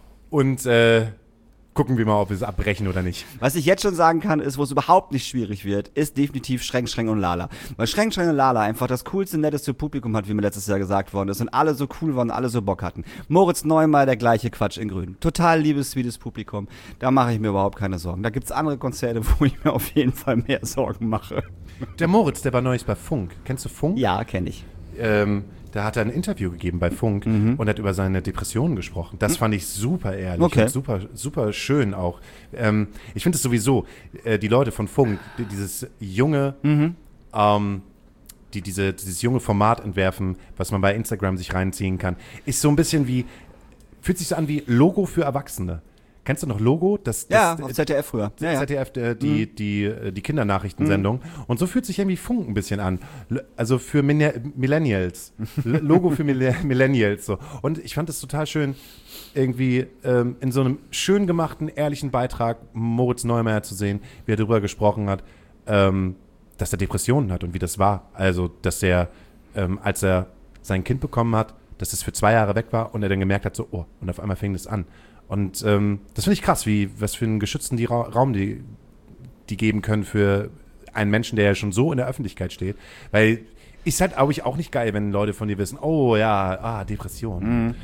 Und äh, gucken wir mal, ob wir es abbrechen oder nicht. Was ich jetzt schon sagen kann, ist, wo es überhaupt nicht schwierig wird, ist definitiv Schränk, Schränk und Lala. Weil Schränk, Schränk und Lala einfach das coolste, netteste Publikum hat, wie mir letztes Jahr gesagt worden ist. Und alle so cool waren, alle so Bock hatten. Moritz Neumeier, der gleiche Quatsch in Grün. Total liebes, sweetes Publikum. Da mache ich mir überhaupt keine Sorgen. Da gibt's andere Konzerte, wo ich mir auf jeden Fall mehr Sorgen mache. Der Moritz, der war neulich bei Funk. Kennst du Funk? Ja, kenne ich. Ähm, da hat er ein Interview gegeben bei Funk Mhm. und hat über seine Depressionen gesprochen. Das fand ich super ehrlich Okay. und super, super schön auch. Ähm, ich finde es sowieso, äh, die Leute von Funk, die, dieses junge, Mhm. ähm, die diese, dieses junge Format entwerfen, was man bei Instagram sich reinziehen kann, ist so ein bisschen wie, fühlt sich so an wie Logo für Erwachsene. Kennst du noch Logo? Das, das, Ja, auf Z D F früher. Ja, ja. Z D F, äh, die, Mhm. die, äh, die Kindernachrichtensendung. Und so fühlt sich irgendwie Funk ein bisschen an. L- Also für Min- Millennials. L- Logo für Mille- Millennials. So. Und ich fand es total schön, irgendwie ähm, in so einem schön gemachten, ehrlichen Beitrag Moritz Neumeier zu sehen, wie er darüber gesprochen hat, ähm, dass er Depressionen hat und wie das war. Also, dass er, ähm, als er sein Kind bekommen hat, dass es für zwei Jahre weg war und er dann gemerkt hat, so, oh, und auf einmal fing das an. Und ähm, das finde ich krass, wie was für einen geschützten die Ra- Raum die, die geben können für einen Menschen, der ja schon so in der Öffentlichkeit steht. Weil ist halt, glaube ich, auch nicht geil, wenn Leute von dir wissen, oh ja, ah, Depression. Mhm.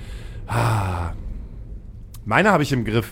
Ah. Meine habe ich im Griff.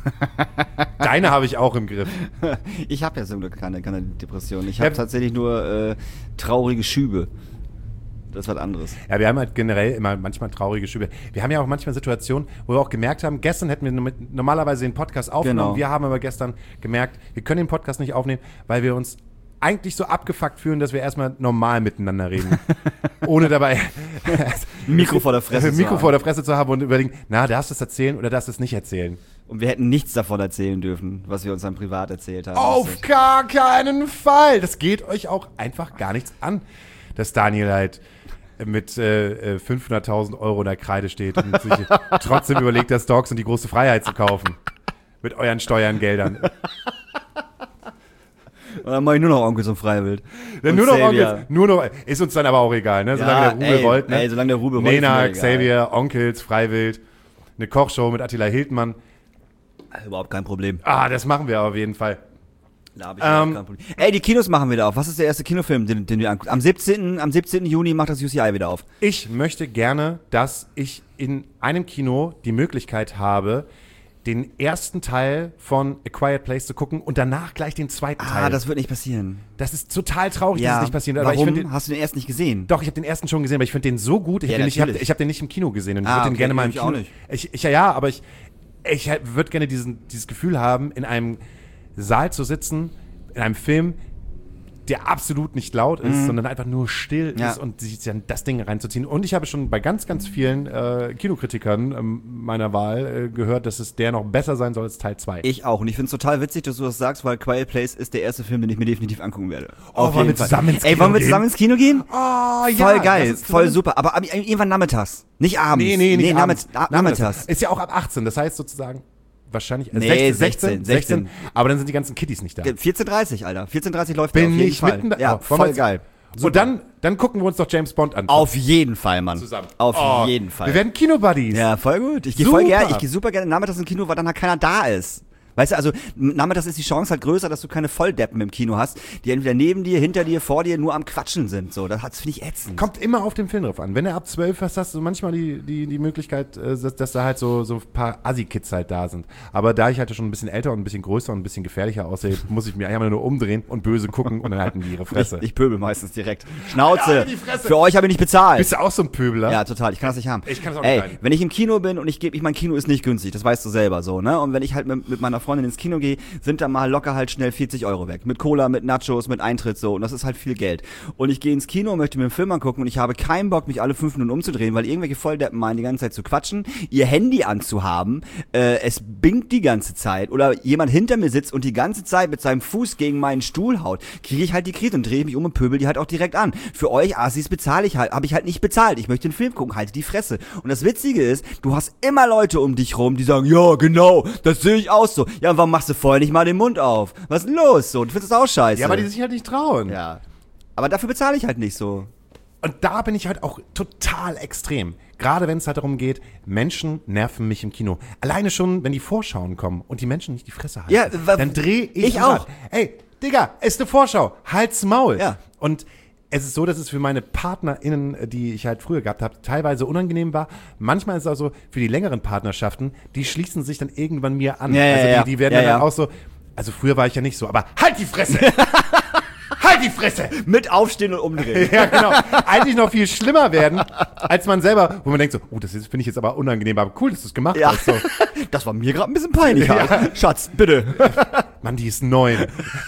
Deine habe ich auch im Griff. Ich habe ja zum Glück keine, keine Depression. Ich Ja. habe tatsächlich nur äh, traurige Schübe. Das ist was anderes. Ja, wir haben halt generell immer manchmal traurige Schübe. Wir haben ja auch manchmal Situationen, wo wir auch gemerkt haben, gestern hätten wir mit- normalerweise den Podcast aufgenommen. Genau. Wir haben aber gestern gemerkt, wir können den Podcast nicht aufnehmen, weil wir uns eigentlich so abgefuckt fühlen, dass wir erstmal normal miteinander reden. Ohne dabei Ein Mikro vor der Fresse ein zu Mikro haben. vor der Fresse zu haben und überlegen, na, darfst du es erzählen oder darfst du es nicht erzählen? Und wir hätten nichts davon erzählen dürfen, was wir uns dann privat erzählt haben. Auf gar keinen Fall. Das geht euch auch einfach gar nichts an, dass Daniel halt mit äh, fünfhunderttausend Euro in der Kreide steht und sich trotzdem überlegt, das Dogs und die große Freiheit zu kaufen. Mit euren Steuerngeldern. Und dann mach ich nur noch Onkels und Freiwild. Ja, Und nur noch Xavier. Onkels, nur noch, ist uns dann aber auch egal, ne? Solange Ja, der Rubel ey, wollt, ne? ey, solange der Rubel wollt, Nena, ist mir egal. Xavier, Onkels, Freiwild, eine Kochshow mit Attila Hildmann. Überhaupt kein Problem. Ah, das machen wir auf jeden Fall. Da hab ich überhaupt Ähm, kein Problem. Ey, die Kinos machen wieder auf. Was ist der erste Kinofilm, den, den wir angucken? Am siebzehnten Am siebzehnten Juni macht das U C I wieder auf. Ich möchte gerne, dass ich in einem Kino die Möglichkeit habe, den ersten Teil von A Quiet Place zu gucken und danach gleich den zweiten Teil. Ah, das wird nicht passieren. Das ist total traurig, dass es nicht passiert. Aber Warum? ich find den, Hast du den ersten nicht gesehen? doch, ich habe den ersten schon gesehen, aber ich finde den so gut. Ich Ja, habe den, nicht- ich hab, natürlich. ich hab den nicht im Kino gesehen und ich Ah, würde den okay, gerne mal im ich Kino. auch nicht. Ich, ich, ja, ja, aber ich, ich würde gerne diesen, dieses Gefühl haben, in einem Saal zu sitzen, in einem Film, der absolut nicht laut ist, sondern einfach nur still Ja. ist und sich dann das Ding reinzuziehen. Und ich habe schon bei ganz, ganz vielen äh, Kinokritikern ähm, meiner Wahl äh, gehört, dass es der noch besser sein soll als Teil zwei. Ich auch. Und ich finde es total witzig, dass du das sagst, weil Quiet Place ist der erste Film, den ich mir definitiv angucken werde. Oh, wollen wir zusammen ins Ey, Kino wollen wir gehen? zusammen ins Kino gehen? Oh, ja, Voll geil, das ist voll drin. super. Aber ab, irgendwann nachmittags. Nicht abends. Nee, nee, nicht nee abends. nachmittags. nachmittags. Ist ja auch ab achtzehn, das heißt sozusagen wahrscheinlich äh, Nee, sechzehn, sechzehn. aber dann sind die ganzen Kiddies nicht da. vierzehn Uhr dreißig, Alter. vierzehn Uhr dreißig läuft der Bin auf jeden ich Fall. mitten da. Ja, Oh, wollen voll wir- geil. Und dann, dann gucken wir uns doch James Bond an. Auf jeden Fall, Mann. Zusammen. Auf Oh, jeden Fall. Wir werden Kino-Buddies. Ja, voll gut. Ich gehe voll Super. gerne, ich gehe super gerne nachmittags ins Kino, weil dann halt keiner da ist. Weißt du, also nachmittags ist die Chance halt größer, dass du keine Volldeppen im Kino hast, die entweder neben dir, hinter dir, vor dir nur am Quatschen sind. So, das finde ich ätzend. Kommt immer auf den Film drauf an. Wenn er ab zwölf ist, hast du manchmal die, die, die Möglichkeit, äh, dass, dass da halt so, so ein paar Assi-Kids halt da sind. Aber da ich halt schon ein bisschen älter und ein bisschen größer und ein bisschen gefährlicher aussehe, muss ich mir einmal nur umdrehen und böse gucken und dann halten die ihre Fresse. Ich, ich pöbel meistens direkt. Schnauze. Ja, in die Fresse. Für euch habe ich nicht bezahlt. Bist du auch so ein Pöbler? Ja, total. Ich kann das nicht haben. Ich kann das auch Ey, nicht leiden. wenn ich im Kino bin und ich gebe, ich mein Kino ist nicht günstig, das weißt du selber so, ne? Und wenn ich halt mit, mit meiner Freundin ins Kino gehe, sind da mal locker halt schnell vierzig Euro weg. Mit Cola, mit Nachos, mit Eintritt so. Und das ist halt viel Geld. Und ich gehe ins Kino und möchte mir einen Film angucken und ich habe keinen Bock, mich alle fünf Minuten umzudrehen, weil irgendwelche Volldeppen meinen, die ganze Zeit zu quatschen, ihr Handy anzuhaben, äh, es bingt die ganze Zeit oder jemand hinter mir sitzt und die ganze Zeit mit seinem Fuß gegen meinen Stuhl haut, kriege ich halt die Krise und drehe mich um und pöbel die halt auch direkt an. Für euch Assis bezahle ich halt, habe ich halt nicht bezahlt. Ich möchte den Film gucken, halte die Fresse. Und das Witzige ist, du hast immer Leute um dich rum, die sagen, ja, genau, das sehe ich auch so. Ja, und warum machst du vorher nicht mal den Mund auf? Was ist denn los? So, du findest das auch scheiße. Ja, aber die sich halt nicht trauen. Ja. Aber dafür bezahle ich halt nicht so. Und da bin ich halt auch total extrem. Gerade wenn es halt darum geht, Menschen nerven mich im Kino. Alleine schon, wenn die Vorschauen kommen und die Menschen nicht die Fresse halten. Ja, wa- dann drehe ich ich und auch. sag, ey, Digga, ist eine Vorschau. Halt's Maul. Ja. Und es ist so, dass es für meine PartnerInnen, die ich halt früher gehabt habe, teilweise unangenehm war. Manchmal ist es auch so, für die längeren Partnerschaften, die schließen sich dann irgendwann mir an. Ja, ja, also die, ja. die werden Ja, dann ja. auch so, also früher war ich ja nicht so, aber halt die Fresse! Halt die Fresse! Mit aufstehen und umdrehen. Ja, genau. Eigentlich noch viel schlimmer werden, als man selber, wo man denkt so, oh, das ist- finde ich jetzt aber unangenehm, aber cool, dass du es gemacht Ja. hast. So. Das war mir gerade ein bisschen peinlich. Halt. Schatz, bitte. Mann, die ist neun.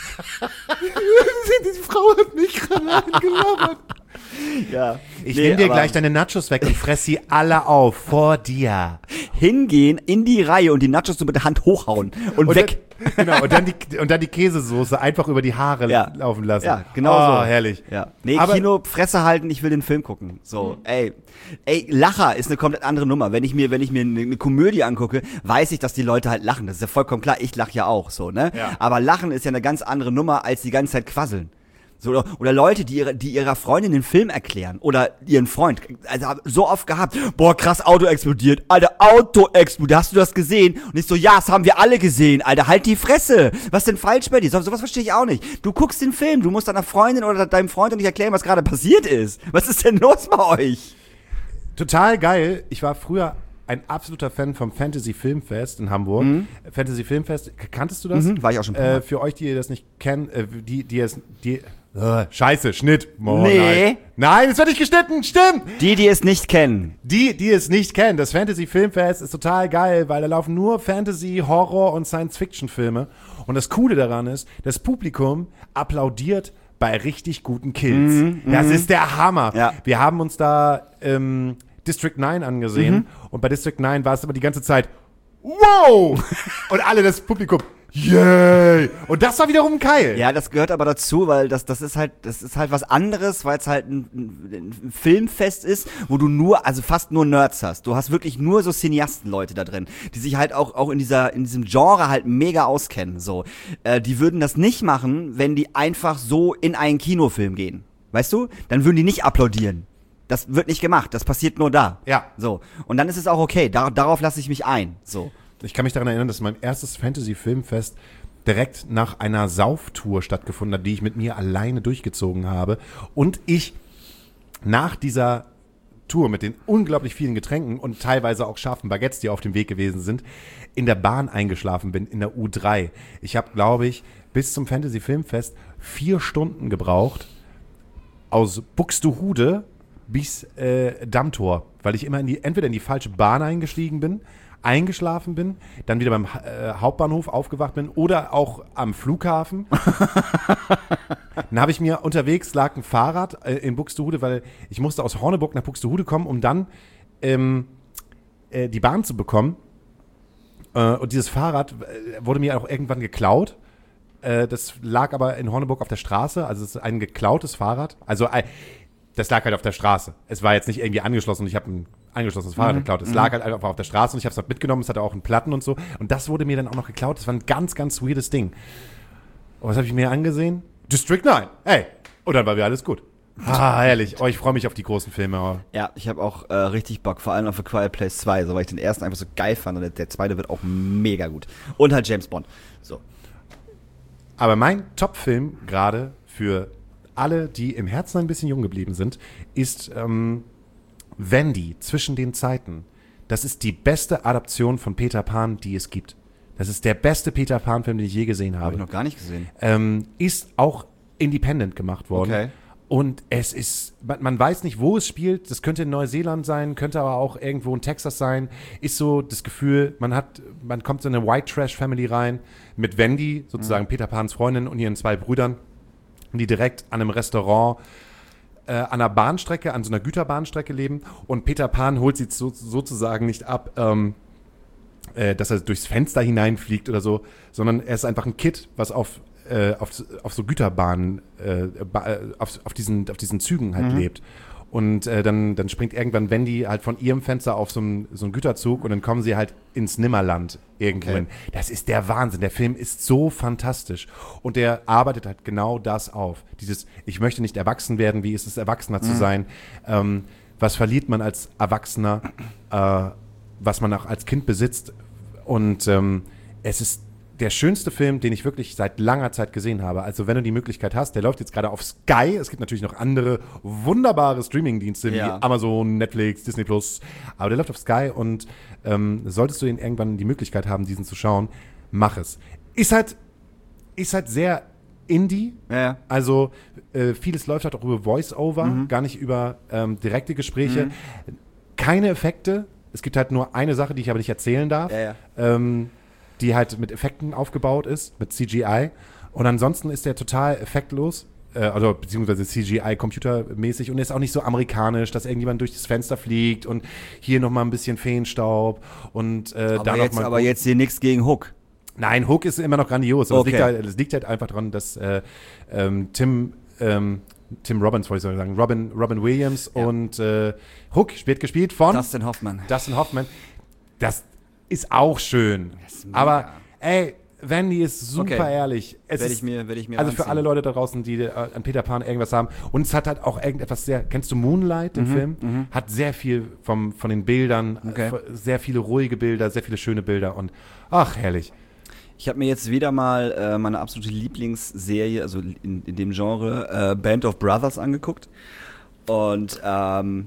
Die Frau hat mich gerade angelabert. Ja. Ich Nee, nehme dir aber gleich deine Nachos weg und fress sie alle auf, vor dir. hingehen in die Reihe und die Nachos so mit der Hand hochhauen und, Und weg. Dann, genau, und dann, die, und dann die Käsesoße einfach über die Haare Ja. laufen lassen. Ja, genau oh, so. herrlich. Ja. Nee, Aber- Kino, Fresse halten, ich will den Film gucken. So, ey. Ey, Lacher ist eine komplett andere Nummer. Wenn ich mir, wenn ich mir eine, eine Komödie angucke, weiß ich, dass die Leute halt lachen. Das ist ja vollkommen klar. Ich lache ja auch so, ne? Ja. Aber Lachen ist ja eine ganz andere Nummer, als die ganze Zeit quasseln. So, oder, oder Leute, die, ihre, die ihrer Freundin den Film erklären. Oder ihren Freund. Also hab so oft gehabt. Boah, krass, Auto explodiert. Alter, Auto explodiert. Hast du das gesehen? Und ich so, ja, das haben wir alle gesehen. Alter, halt die Fresse. Was denn falsch bei dir? So, sowas verstehe ich auch nicht. Du guckst den Film. Du musst deiner Freundin oder deinem Freund nicht erklären, was gerade passiert ist. Was ist denn los bei euch? Total geil. Ich war früher ein absoluter Fan vom Fantasy Filmfest in Hamburg. Fantasy Filmfest, kanntest du das? Mhm, war ich auch schon ein paar Mal. Äh, für euch, die ihr das nicht kennen, äh, die, die es, die, äh, scheiße, Schnitt. Oh, Nee. Nein, nein, es wird nicht geschnitten, stimmt. Die, die es nicht kennen. Die, die es nicht kennen, das Fantasy Filmfest ist total geil, weil da laufen nur Fantasy, Horror und Science-Fiction-Filme. Und das Coole daran ist, das Publikum applaudiert bei richtig guten Kills. Das ist der Hammer. Ja. Wir haben uns da ähm, District neun angesehen mhm. und bei District neun war es aber die ganze Zeit wow! Und alle das Publikum yay! Und das war wiederum geil. Ja, das gehört aber dazu, weil das, das ist halt, das ist halt was anderes, weil es halt ein, ein Filmfest ist, wo du nur, also fast nur Nerds hast. Du hast wirklich nur so Cineasten-Leute da drin, die sich halt auch, auch in dieser, in diesem Genre halt mega auskennen, so. Äh, die würden das nicht machen, wenn die einfach so in einen Kinofilm gehen. Weißt du? Dann würden die nicht applaudieren. Das wird nicht gemacht, das passiert nur da. Ja. So. Und dann ist es auch okay, Dar- darauf lasse ich mich ein, so. Ich kann mich daran erinnern, dass mein erstes Fantasy-Filmfest direkt nach einer Sauftour stattgefunden hat, die ich mit mir alleine durchgezogen habe. Und ich nach dieser Tour mit den unglaublich vielen Getränken und teilweise auch scharfen Baguettes, die auf dem Weg gewesen sind, in der Bahn eingeschlafen bin, in der U drei. Ich habe, glaube ich, bis zum Fantasy-Filmfest vier Stunden gebraucht aus Buxtehude bis äh, Dammtor, weil ich immer in die, entweder in die falsche Bahn eingestiegen bin, eingeschlafen bin, dann wieder beim äh, Hauptbahnhof aufgewacht bin oder auch am Flughafen. Dann habe ich mir unterwegs, lag ein Fahrrad äh, in Buxtehude, weil ich musste aus Horneburg nach Buxtehude kommen, um dann ähm, äh, die Bahn zu bekommen. Äh, und dieses Fahrrad äh, wurde mir auch irgendwann geklaut. Äh, das lag aber in Horneburg auf der Straße, also es ist ein geklautes Fahrrad. Also äh, das lag halt auf der Straße. Es war jetzt nicht irgendwie angeschlossen und ich habe ein angeschlossenes Fahrrad mhm. geklaut. Es mhm. lag halt einfach auf der Straße und ich habe es halt mitgenommen. Es hatte auch einen Platten und so. Und das wurde mir dann auch noch geklaut. Das war ein ganz, ganz weirdes Ding. Und was habe ich mir angesehen? District neun. Hey. Und dann war wieder alles gut. Ah, herrlich. Oh, ich freue mich auf die großen Filme. Ja, ich habe auch äh, richtig Bock, vor allem auf A Quiet Place zwei, so, weil ich den ersten einfach so geil fand und der, der zweite wird auch mega gut. Und halt James Bond. So. Aber mein Top-Film gerade für alle, die im Herzen ein bisschen jung geblieben sind, ist ähm, Wendy, Zwischen den Zeiten. Das ist die beste Adaption von Peter Pan, die es gibt. Das ist der beste Peter Pan-Film, den ich je gesehen habe. Habe ich noch gar nicht gesehen. Ähm, ist auch independent gemacht worden. Okay. Und es ist, man, man weiß nicht, wo es spielt. Das könnte in Neuseeland sein, könnte aber auch irgendwo in Texas sein. Ist so das Gefühl, man hat, man kommt in eine White Trash Family rein mit Wendy, sozusagen mhm. Peter Pans Freundin und ihren zwei Brüdern, die direkt an einem Restaurant äh, an einer Bahnstrecke, an so einer Güterbahnstrecke leben. Und Peter Pan holt sie so, sozusagen nicht ab, ähm, äh, dass er durchs Fenster hineinfliegt oder so, sondern er ist einfach ein Kid, was auf äh, auf, auf so Güterbahnen, äh, auf, auf, diesen, auf diesen Zügen halt mhm. lebt. Und äh, dann, dann springt irgendwann Wendy halt von ihrem Fenster auf so einen so einen Güterzug und dann kommen sie halt ins Nimmerland irgendwo hin. Okay. Das ist der Wahnsinn. Der Film ist so fantastisch. Und der arbeitet halt genau das auf. Dieses, ich möchte nicht erwachsen werden, wie ist es, Erwachsener mhm. zu sein? Ähm, was verliert man als Erwachsener, äh, was man auch als Kind besitzt? Und ähm, es ist der schönste Film, den ich wirklich seit langer Zeit gesehen habe. Also wenn du die Möglichkeit hast, der läuft jetzt gerade auf Sky. Es gibt natürlich noch andere wunderbare Streaming-Dienste ja. wie Amazon, Netflix, Disney Plus. Aber der läuft auf Sky und ähm, solltest du ihn irgendwann die Möglichkeit haben, diesen zu schauen, mach es. Ist halt, ist halt sehr Indie. Ja, ja. Also äh, vieles läuft halt auch über Voice-Over, mhm. gar nicht über ähm, direkte Gespräche. Mhm. Keine Effekte. Es gibt halt nur eine Sache, die ich aber nicht erzählen darf. Ja, ja. Ähm, die halt mit Effekten aufgebaut ist, mit C G I. Und ansonsten ist der total effektlos, äh, also beziehungsweise C G I-computermäßig und ist auch nicht so amerikanisch, dass irgendjemand durch das Fenster fliegt und hier nochmal ein bisschen Feenstaub und äh, aber da jetzt, nochmal. Aber jetzt hier nichts gegen Hook. Nein, Hook ist immer noch grandios. Aber okay. es, liegt halt, es liegt halt einfach daran, dass äh, ähm, Tim, ähm, Tim Robbins, wollte ich sagen, Robin, Robin Williams ja. und äh, Hook wird gespielt von Dustin Hoffman. Dustin Hoffman. Das ist auch schön. Ist aber, ey, Wendy ist super okay. ehrlich. Es werde ist, ich mir, werde ich mir Also anziehen. für alle Leute da draußen, die äh, an Peter Pan irgendwas haben. Und es hat halt auch irgendetwas sehr, kennst du Moonlight, den mhm, Film? Mhm. Hat sehr viel vom, von den Bildern, okay. äh, sehr viele ruhige Bilder, sehr viele schöne Bilder und ach, herrlich. Ich habe mir jetzt wieder mal äh, meine absolute Lieblingsserie, also in, in dem Genre, äh, Band of Brothers angeguckt. Und ähm,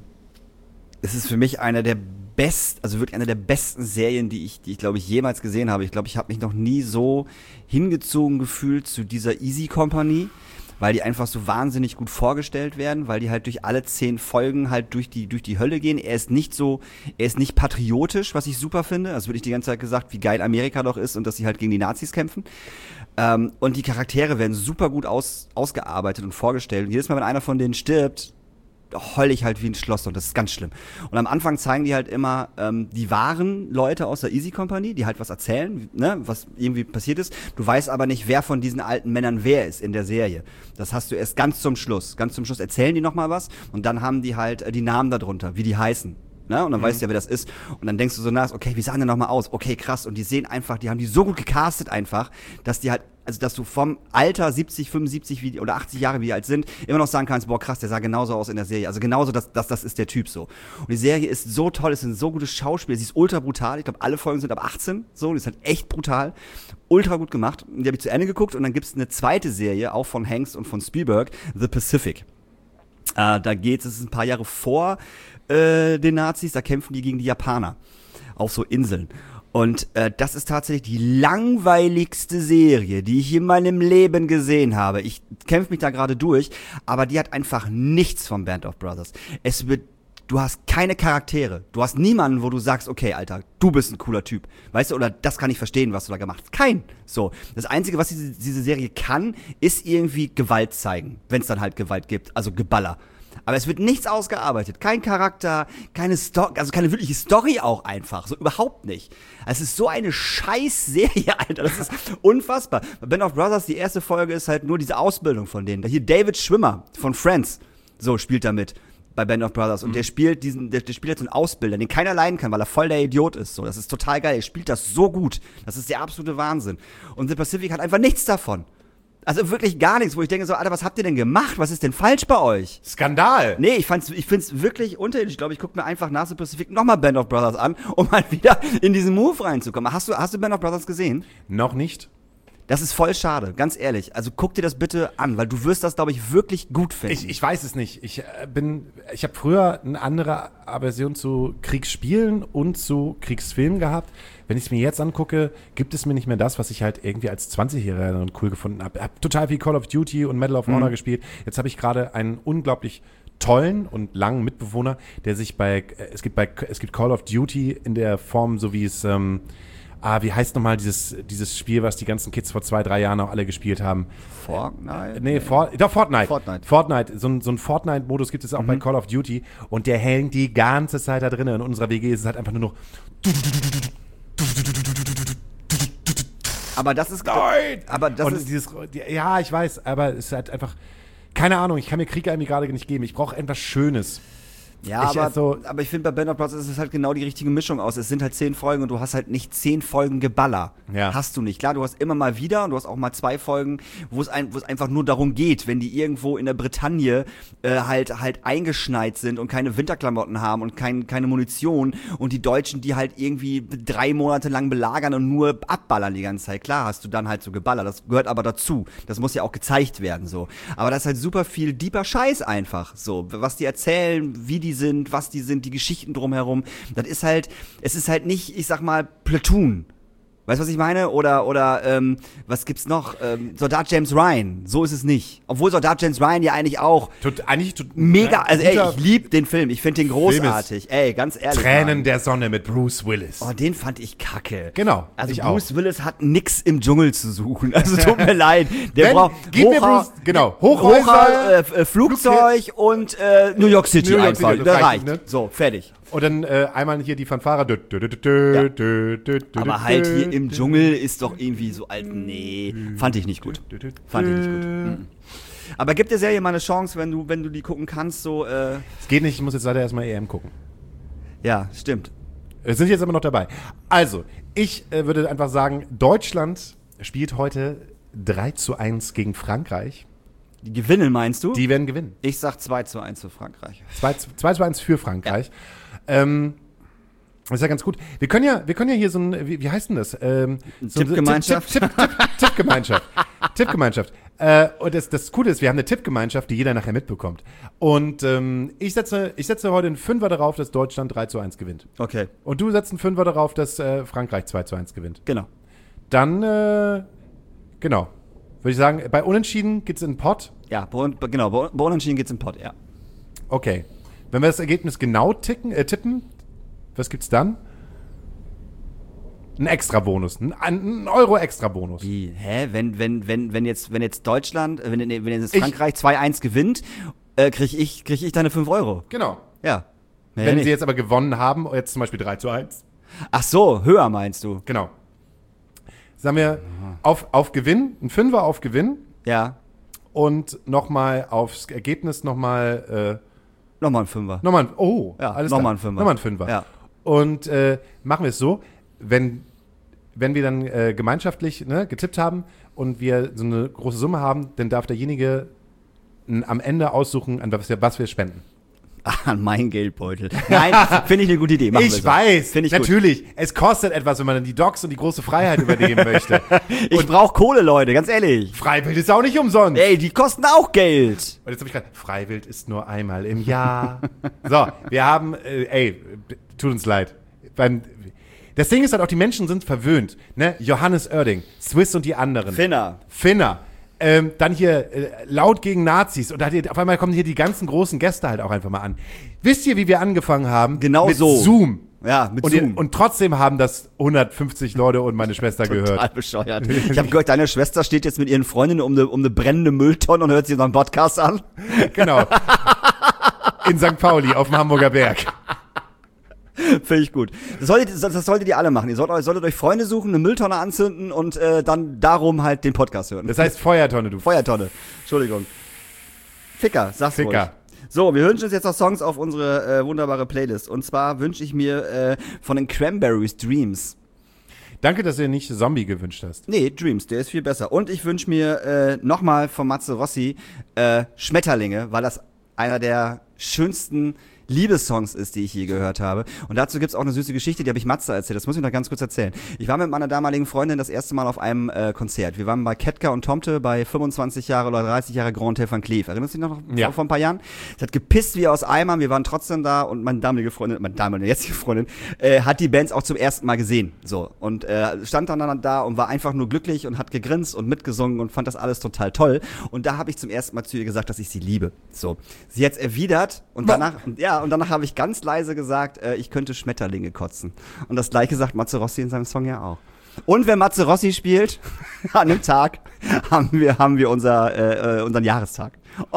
es ist für mich einer der best, also wirklich eine der besten Serien, die ich, die ich glaube ich jemals gesehen habe. Ich glaube, ich habe mich noch nie so hingezogen gefühlt zu dieser Easy Company, weil die einfach so wahnsinnig gut vorgestellt werden, weil die halt durch alle zehn Folgen halt durch die durch die Hölle gehen. Er ist nicht so, er ist nicht patriotisch, was ich super finde. Also wirklich die ganze Zeit gesagt, wie geil Amerika doch ist und dass sie halt gegen die Nazis kämpfen. Ähm, und die Charaktere werden super gut aus, ausgearbeitet und vorgestellt. Und jedes Mal, wenn einer von denen stirbt, heul ich halt wie ein Schloss und das ist ganz schlimm. Und am Anfang zeigen die halt immer ähm, die wahren Leute aus der Easy Company, die halt was erzählen, ne, was irgendwie passiert ist. Du weißt aber nicht, wer von diesen alten Männern wer ist in der Serie. Das hast du erst ganz zum Schluss. Ganz zum Schluss erzählen die nochmal was und dann haben die halt äh, die Namen darunter, wie die heißen. Ne? Und dann mhm. weißt du ja, wer das ist. Und dann denkst du so nach, okay, wie sahen die nochmal aus? Okay, krass. Und die sehen einfach, die haben die so gut gecastet einfach, dass die halt, also dass du vom Alter siebzig, fünfundsiebzig wie, oder achtzig Jahre, wie die alt sind, immer noch sagen kannst, boah krass, der sah genauso aus in der Serie. Also genauso, dass das, das ist der Typ so. Und die Serie ist so toll, es sind so gute Schauspieler, sie ist ultra brutal. Ich glaube, alle Folgen sind ab achtzehn, so, die ist halt echt brutal. Ultra gut gemacht. Die habe ich zu Ende geguckt und dann gibt's eine zweite Serie, auch von Hanks und von Spielberg, The Pacific. Äh, da geht's, es ist ein paar Jahre vor äh, den Nazis, da kämpfen die gegen die Japaner auf so Inseln. Und äh, das ist tatsächlich die langweiligste Serie, die ich in meinem Leben gesehen habe. Ich kämpfe mich da gerade durch, aber die hat einfach nichts von Band of Brothers. Es wird, du hast keine Charaktere. Du hast niemanden, wo du sagst, okay, Alter, du bist ein cooler Typ. Weißt du, oder das kann ich verstehen, was du da gemacht hast. Kein. So. Das Einzige, was diese, diese Serie kann, ist irgendwie Gewalt zeigen. Wenn es dann halt Gewalt gibt. Also Geballer. Aber es wird nichts ausgearbeitet. Kein Charakter, keine Story, also keine wirkliche Story auch einfach. So überhaupt nicht. Es ist so eine Scheiß-Serie, Alter. Das ist unfassbar. Bei Band of Brothers, die erste Folge ist halt nur diese Ausbildung von denen. Hier David Schwimmer von Friends, so spielt da mit bei Band of Brothers. Und mhm. der spielt diesen, der, der spielt jetzt einen Ausbilder, den keiner leiden kann, weil er voll der Idiot ist. So, das ist total geil. Er spielt das so gut. Das ist der absolute Wahnsinn. Und The Pacific hat einfach nichts davon. Also wirklich gar nichts, wo ich denke so, Alter, was habt ihr denn gemacht? Was ist denn falsch bei euch? Skandal! Nee, ich fand's, ich find's wirklich unterirdisch. Ich glaube, ich gucke mir einfach nach The Pacific nochmal Band of Brothers an, um mal wieder in diesen Move reinzukommen. Hast du, hast du Band of Brothers gesehen? Noch nicht. Das ist voll schade, ganz ehrlich. Also guck dir das bitte an, weil du wirst das, glaube ich, wirklich gut finden. Ich, ich weiß es nicht. Ich äh, bin, ich habe früher eine andere Aversion zu Kriegsspielen und zu Kriegsfilmen gehabt. Wenn ich es mir jetzt angucke, gibt es mir nicht mehr das, was ich halt irgendwie als zwanzigjähriger cool gefunden habe. Ich habe total viel Call of Duty und Medal of Honor mhm. gespielt. Jetzt habe ich gerade einen unglaublich tollen und langen Mitbewohner, der sich bei, äh, es gibt bei, es gibt Call of Duty in der Form, so wie es, ähm, Ah, wie heißt nochmal dieses, dieses Spiel, was die ganzen Kids vor zwei, drei Jahren auch alle gespielt haben? Fortnite? Äh, nee, For- doch, Fortnite. Fortnite. Fortnite. So ein, so ein Fortnite-Modus gibt es auch mhm. bei Call of Duty. Und der hängt die ganze Zeit da drin. In unserer W G ist es halt einfach nur noch. Aber das ist. Nein! Aber das und ist. Dieses, ja, ich weiß, aber es ist halt einfach. Keine Ahnung, ich kann mir Krieg irgendwie gerade nicht geben. Ich brauche etwas Schönes. Ja, ich, aber, also, aber ich finde, bei Band of Brothers ist es halt genau die richtige Mischung aus. Es sind halt zehn Folgen und du hast halt nicht zehn Folgen Geballer. Ja. Hast du nicht. Klar, du hast immer mal wieder und du hast auch mal zwei Folgen, wo es, ein, wo es einfach nur darum geht, wenn die irgendwo in der Bretagne äh, halt halt eingeschneit sind und keine Winterklamotten haben und kein, keine Munition und die Deutschen, die halt irgendwie drei Monate lang belagern und nur abballern die ganze Zeit. Klar hast du dann halt so Geballer, das gehört aber dazu. Das muss ja auch gezeigt werden, so. Aber das ist halt super viel deeper Scheiß einfach, so. Was die erzählen, wie die sind, was die sind, die Geschichten drumherum. Das ist halt, es ist halt nicht, ich sag mal, Platoon. Weißt du, was ich meine? Oder, oder, ähm, was gibt's noch? Ähm, Soldat James Ryan. So ist es nicht. Obwohl Soldat James Ryan ja eigentlich auch tut, eigentlich tut, mega, also ey, ich lieb den Film. Ich finde den großartig. Ey, ganz ehrlich. Tränen Mann. der Sonne mit Bruce Willis. Oh, den fand ich kacke. Genau. Also ich Bruce auch. Willis hat nix im Dschungel zu suchen. Also tut mir leid. Der Wenn, braucht gib mir Bruce, genau, Hochhäuser, Hochhäuser, äh, Flugzeug Flugzeug und äh, New York City New York einfach. City, das das reicht. reicht, ne? So, fertig. Und dann äh, einmal hier die Fanfare. Dü, dü, dü, dü, dü, Ja. dü, dü, dü, Aber dü, halt dü, hier im dü, Dschungel ist doch irgendwie so alt. Nee, fand ich nicht gut. dü, dü, dü, Fand ich nicht gut. dü. Mhm. Aber gib der Serie mal eine Chance, wenn du, wenn du die gucken kannst, so, äh, Es geht nicht, ich muss jetzt leider erstmal E M gucken. ja, stimmt. Wir sind jetzt aber noch dabei. Also, ich äh, würde einfach sagen, Deutschland spielt heute drei zu eins gegen Frankreich. Die gewinnen, meinst du? Die werden gewinnen. Ich sag zwei zu eins für Frankreich. zwei zu eins für Frankreich. Ja. Ähm, das ist ja ganz gut. Wir können ja, wir können ja hier so ein, wie, wie heißt denn das? Ähm, so Tippgemeinschaft? Tipp, Tipp, Tipp, Tipp, Tippgemeinschaft. Tippgemeinschaft. Äh, und das, das Coole ist, wir haben eine Tippgemeinschaft, die jeder nachher mitbekommt. Und ähm, ich, setze, ich setze heute einen Fünfer darauf, dass Deutschland drei zu eins gewinnt. Okay. Und du setzt einen Fünfer darauf, dass äh, Frankreich zwei zu eins gewinnt. Genau. Dann, äh, genau. Würde ich sagen, bei Unentschieden geht's in den Pott. Ja, bei, genau, bei, bei Unentschieden geht's im Pott, ja. Okay. Wenn wir das Ergebnis genau ticken, äh, tippen, was gibt's dann? Ein Extra-Bonus, ein, ein Euro-Extra-Bonus. Wie? Hä? Wenn, wenn, wenn, wenn jetzt, wenn jetzt Deutschland, wenn, wenn jetzt Ich- Frankreich zwei eins gewinnt äh, krieg ich, krieg ich deine fünf Euro. Genau. Ja. Mehr Wenn nicht. sie jetzt aber gewonnen haben, jetzt zum Beispiel drei zu eins. Ach so, höher meinst du? Genau. Sagen wir, auf, auf Gewinn, ein Fünfer auf Gewinn Ja. und nochmal aufs Ergebnis nochmal, äh, Nochmal ein Fünfer. nochmal ein, oh, Ja, alles nochmal klar. ein Fünfer. Nochmal ein Fünfer. Ja. Und äh, machen wir es so, wenn, wenn wir dann äh, gemeinschaftlich ne, getippt haben und wir so eine große Summe haben, dann darf derjenige n, am Ende aussuchen, an was wir, was wir spenden. An meinen Geldbeutel. Nein, finde ich eine gute Idee. Machen wir Ich so. weiß, Finde ich gut. natürlich. Es kostet etwas, wenn man dann die Docs und die große Freiheit übernehmen möchte. Ich brauche Kohle, Leute, ganz ehrlich. Freiwild ist auch nicht umsonst. Ey, die kosten auch Geld. Und jetzt habe ich gerade, Freiwild ist nur einmal im Jahr. So, wir haben, äh, ey, tut uns leid. Beim, das Ding ist halt auch, die Menschen sind verwöhnt. Ne? Johannes Oerding, Swiss und die anderen. Finner. Finner. Ähm, dann hier äh, laut gegen Nazis. Und da hat hier, auf einmal kommen hier die ganzen großen Gäste halt auch einfach mal an. Wisst ihr, wie wir angefangen haben? Genau mit so. Zoom. Ja, mit Und, Zoom. ihr, und trotzdem haben das hundertfünfzig Leute und meine Schwester Total gehört. bescheuert. Ich habe gehört, deine Schwester steht jetzt mit ihren Freundinnen um eine um eine brennende Mülltonne und hört sich unseren Podcast an. Genau. In Sankt Pauli auf dem Hamburger Berg. Finde ich gut. Das solltet, das, das solltet ihr alle machen. Ihr solltet, euch- solltet euch Freunde suchen, eine Mülltonne anzünden und äh, dann darum halt den Podcast hören. Das heißt Feuertonne, du. Feuertonne. Entschuldigung. Ficker, sag's Ficker. ruhig. So, wir wünschen uns jetzt noch Songs auf unsere äh, wunderbare Playlist. Und zwar wünsche ich mir äh, von den Cranberries Dreams. Danke, dass du nicht Zombie gewünscht hast. Nee, Dreams, der ist viel besser. Und ich wünsche mir äh, nochmal von Matze Rossi äh, Schmetterlinge, weil das einer der schönsten Liebessongs ist, die ich je gehört habe. Und dazu gibt's auch eine süße Geschichte, die habe ich Matze erzählt. Das muss ich noch ganz kurz erzählen. Ich war mit meiner damaligen Freundin das erste Mal auf einem äh, Konzert. Wir waren bei Ketka und Tomte bei fünfundzwanzig Jahre oder dreißig Jahre Grand Hotel van Cleef. Erinnerst du dich noch Ja. vor, vor ein paar Jahren? Es hat gepisst wie aus Eimern. Wir waren trotzdem da und meine damalige Freundin, meine damalige jetzige Freundin, äh, hat die Bands auch zum ersten Mal gesehen. So. Und äh, stand dann da und war einfach nur glücklich und hat gegrinst und mitgesungen und fand das alles total toll. Und da habe ich zum ersten Mal zu ihr gesagt, dass ich sie liebe. So. Sie hat's erwidert und danach, und, ja, und danach habe ich ganz leise gesagt, äh, ich könnte Schmetterlinge kotzen. Und das gleiche sagt Matze Rossi in seinem Song ja auch. Und wenn Matze Rossi spielt, an dem Tag, haben wir, haben wir unser, äh, äh, unseren Jahrestag.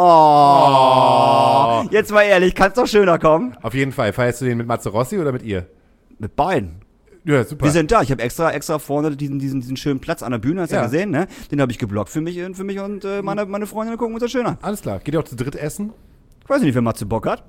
Oh, jetzt mal ehrlich, kann's doch schöner kommen? Auf jeden Fall. Feierst du den mit Matze Rossi oder mit ihr? Mit beiden. Ja, super. Wir sind da. Ich habe extra, extra vorne diesen, diesen, diesen schönen Platz an der Bühne, hast du Ja. ja gesehen, ne? Den habe ich geblockt für mich, für mich und äh, meine, meine Freundinnen gucken uns das schön an. Alles klar. Geht ihr auch zu dritt essen? Ich weiß nicht, wer Matze Bock hat.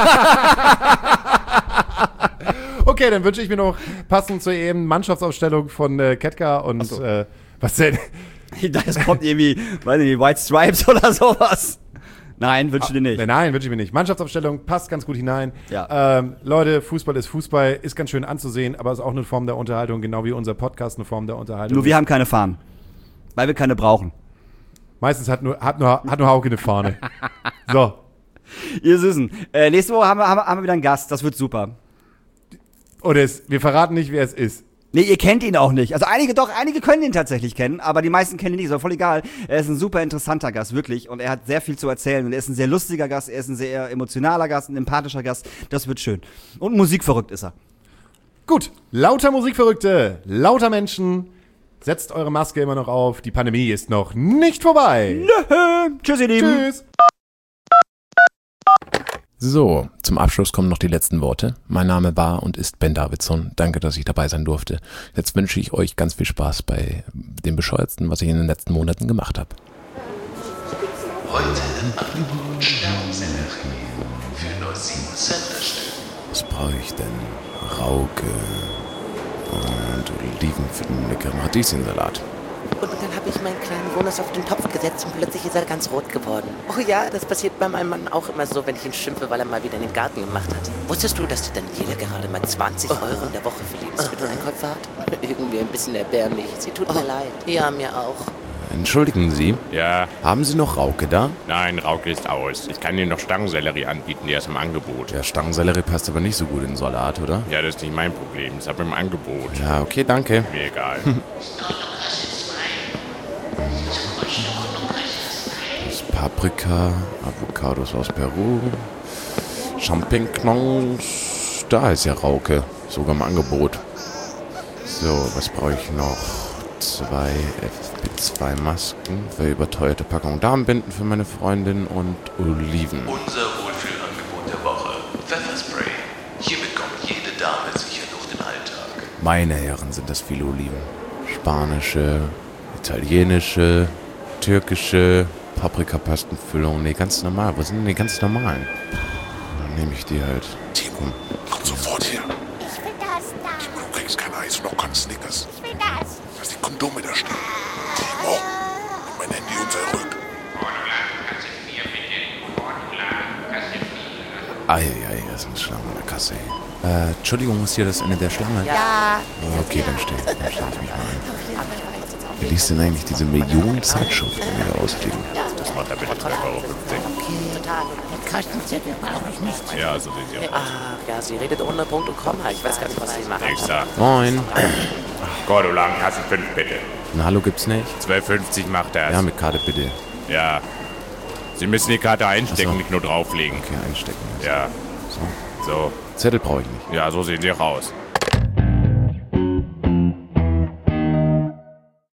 Okay, dann wünsche ich mir noch passend zur eben Mannschaftsaufstellung von äh, Ketka und so. äh, was denn? Das kommt irgendwie, weiß nicht, White Stripes oder sowas. Nein, wünschst du dir nicht. Nein, nein, wünsche ich mir nicht. Mannschaftsaufstellung passt ganz gut hinein. Ja. Ähm, Leute, Fußball ist Fußball, ist ganz schön anzusehen, aber ist auch eine Form der Unterhaltung, genau wie unser Podcast eine Form der Unterhaltung. Nur wir haben keine Fahnen. Weil wir keine brauchen. Meistens hat nur, hat nur, hat nur Hauke eine Fahne. So. Ihr Süßen. Äh, nächste Woche haben wir, haben, wir, haben wir wieder einen Gast. Das wird super. Und es, wir verraten nicht, wer es ist. Nee, ihr kennt ihn auch nicht. Also einige doch, einige können ihn tatsächlich kennen, aber die meisten kennen ihn nicht. Ist auch voll egal. Er ist ein super interessanter Gast, wirklich. Und er hat sehr viel zu erzählen. Und er ist ein sehr lustiger Gast, er ist ein sehr emotionaler Gast, ein empathischer Gast. Das wird schön. Und musikverrückt ist er. Gut, lauter Musikverrückte, lauter Menschen, setzt eure Maske immer noch auf. Die Pandemie ist noch nicht vorbei. Tschüss, ihr Lieben. Tschüss. So, zum Abschluss kommen noch die letzten Worte. Mein Name war und ist Ben Davidson. Danke, dass ich dabei sein durfte. Jetzt wünsche ich euch ganz viel Spaß bei dem Bescheuertsten, was ich in den letzten Monaten gemacht habe. Heute im Angebot Sternsellerie für nur sieben Cent erstellt. Was brauche ich denn? Rauke und Oliven für den leckeren Radieschensalat. Und dann habe ich meinen kleinen Bonus auf den Topf gesetzt und plötzlich ist er ganz rot geworden. Oh ja, das passiert bei meinem Mann auch immer so, wenn ich ihn schimpfe, weil er mal wieder in den Garten gemacht hat. Wusstest du, dass dir dann jeder gerade mal zwanzig Euro in der Woche für Lebensmitteleinkäufe hat? Irgendwie ein bisschen erbärmlich. Sie tut mir leid. Ja, mir auch. Entschuldigen Sie, Ja, haben Sie noch Rauke da? nein, Rauke ist aus. Ich kann dir noch Stangensellerie anbieten, der ist im Angebot. Der Stangensellerie passt aber nicht so gut in den Salat, oder? Ja, das ist nicht mein Problem, ist aber im Angebot. Ja, okay, danke. Mir egal. Das ist Paprika, Avocados aus Peru, Champignons, da ist ja Rauke, sogar im Angebot. So, was brauche ich noch? zwei F P zwei Masken für überteuerte Packung Darmbinden für meine Freundin und Oliven. Unser Wohlfühlangebot der Woche. Pfefferspray. Hiermit kommt jede Dame sicher durch den Alltag. Meine Herren, sind das viele Oliven. Spanische, italienische, türkische, Paprikapastenfüllung. Nee, ganz normal. Was sind denn die ganz normalen? Dann nehme ich die halt. Timo, komm sofort her. Ich will das da. Timo, du kriegst kein Eis und auch kein Snickers. Ich will das. Lass die Kondome da stehen. Timo, gib mein Handy und sei ruhig. Eieiei, das ist eine Schlange an der Kasse. Äh, Entschuldigung, ist hier das Ende der Schlange? Ja. Okay, dann stehe dann steh ich mich mal ein. Wie liest denn eigentlich diese Millionen Zeitschriften, die da ausliegen? Das macht er bitte zwei Euro fünfzig. Total. Kostenzettel brauche ich nicht. Ja, so sieht sie aus. Ach ja, sie redet ohne Punkt und Komma. Ich weiß gar nicht, was sie macht. Nächster. Moin. Cordolan, Kasse fünf bitte. Ein Hallo gibt's nicht? zwölf fünfzig macht das. Ja, mit Karte bitte. Ja. Sie müssen die Karte einstecken, Ach so. nicht nur drauflegen. Okay, einstecken. Ja. So. So. Zettel brauche ich nicht. Ja, so sehen sie auch aus.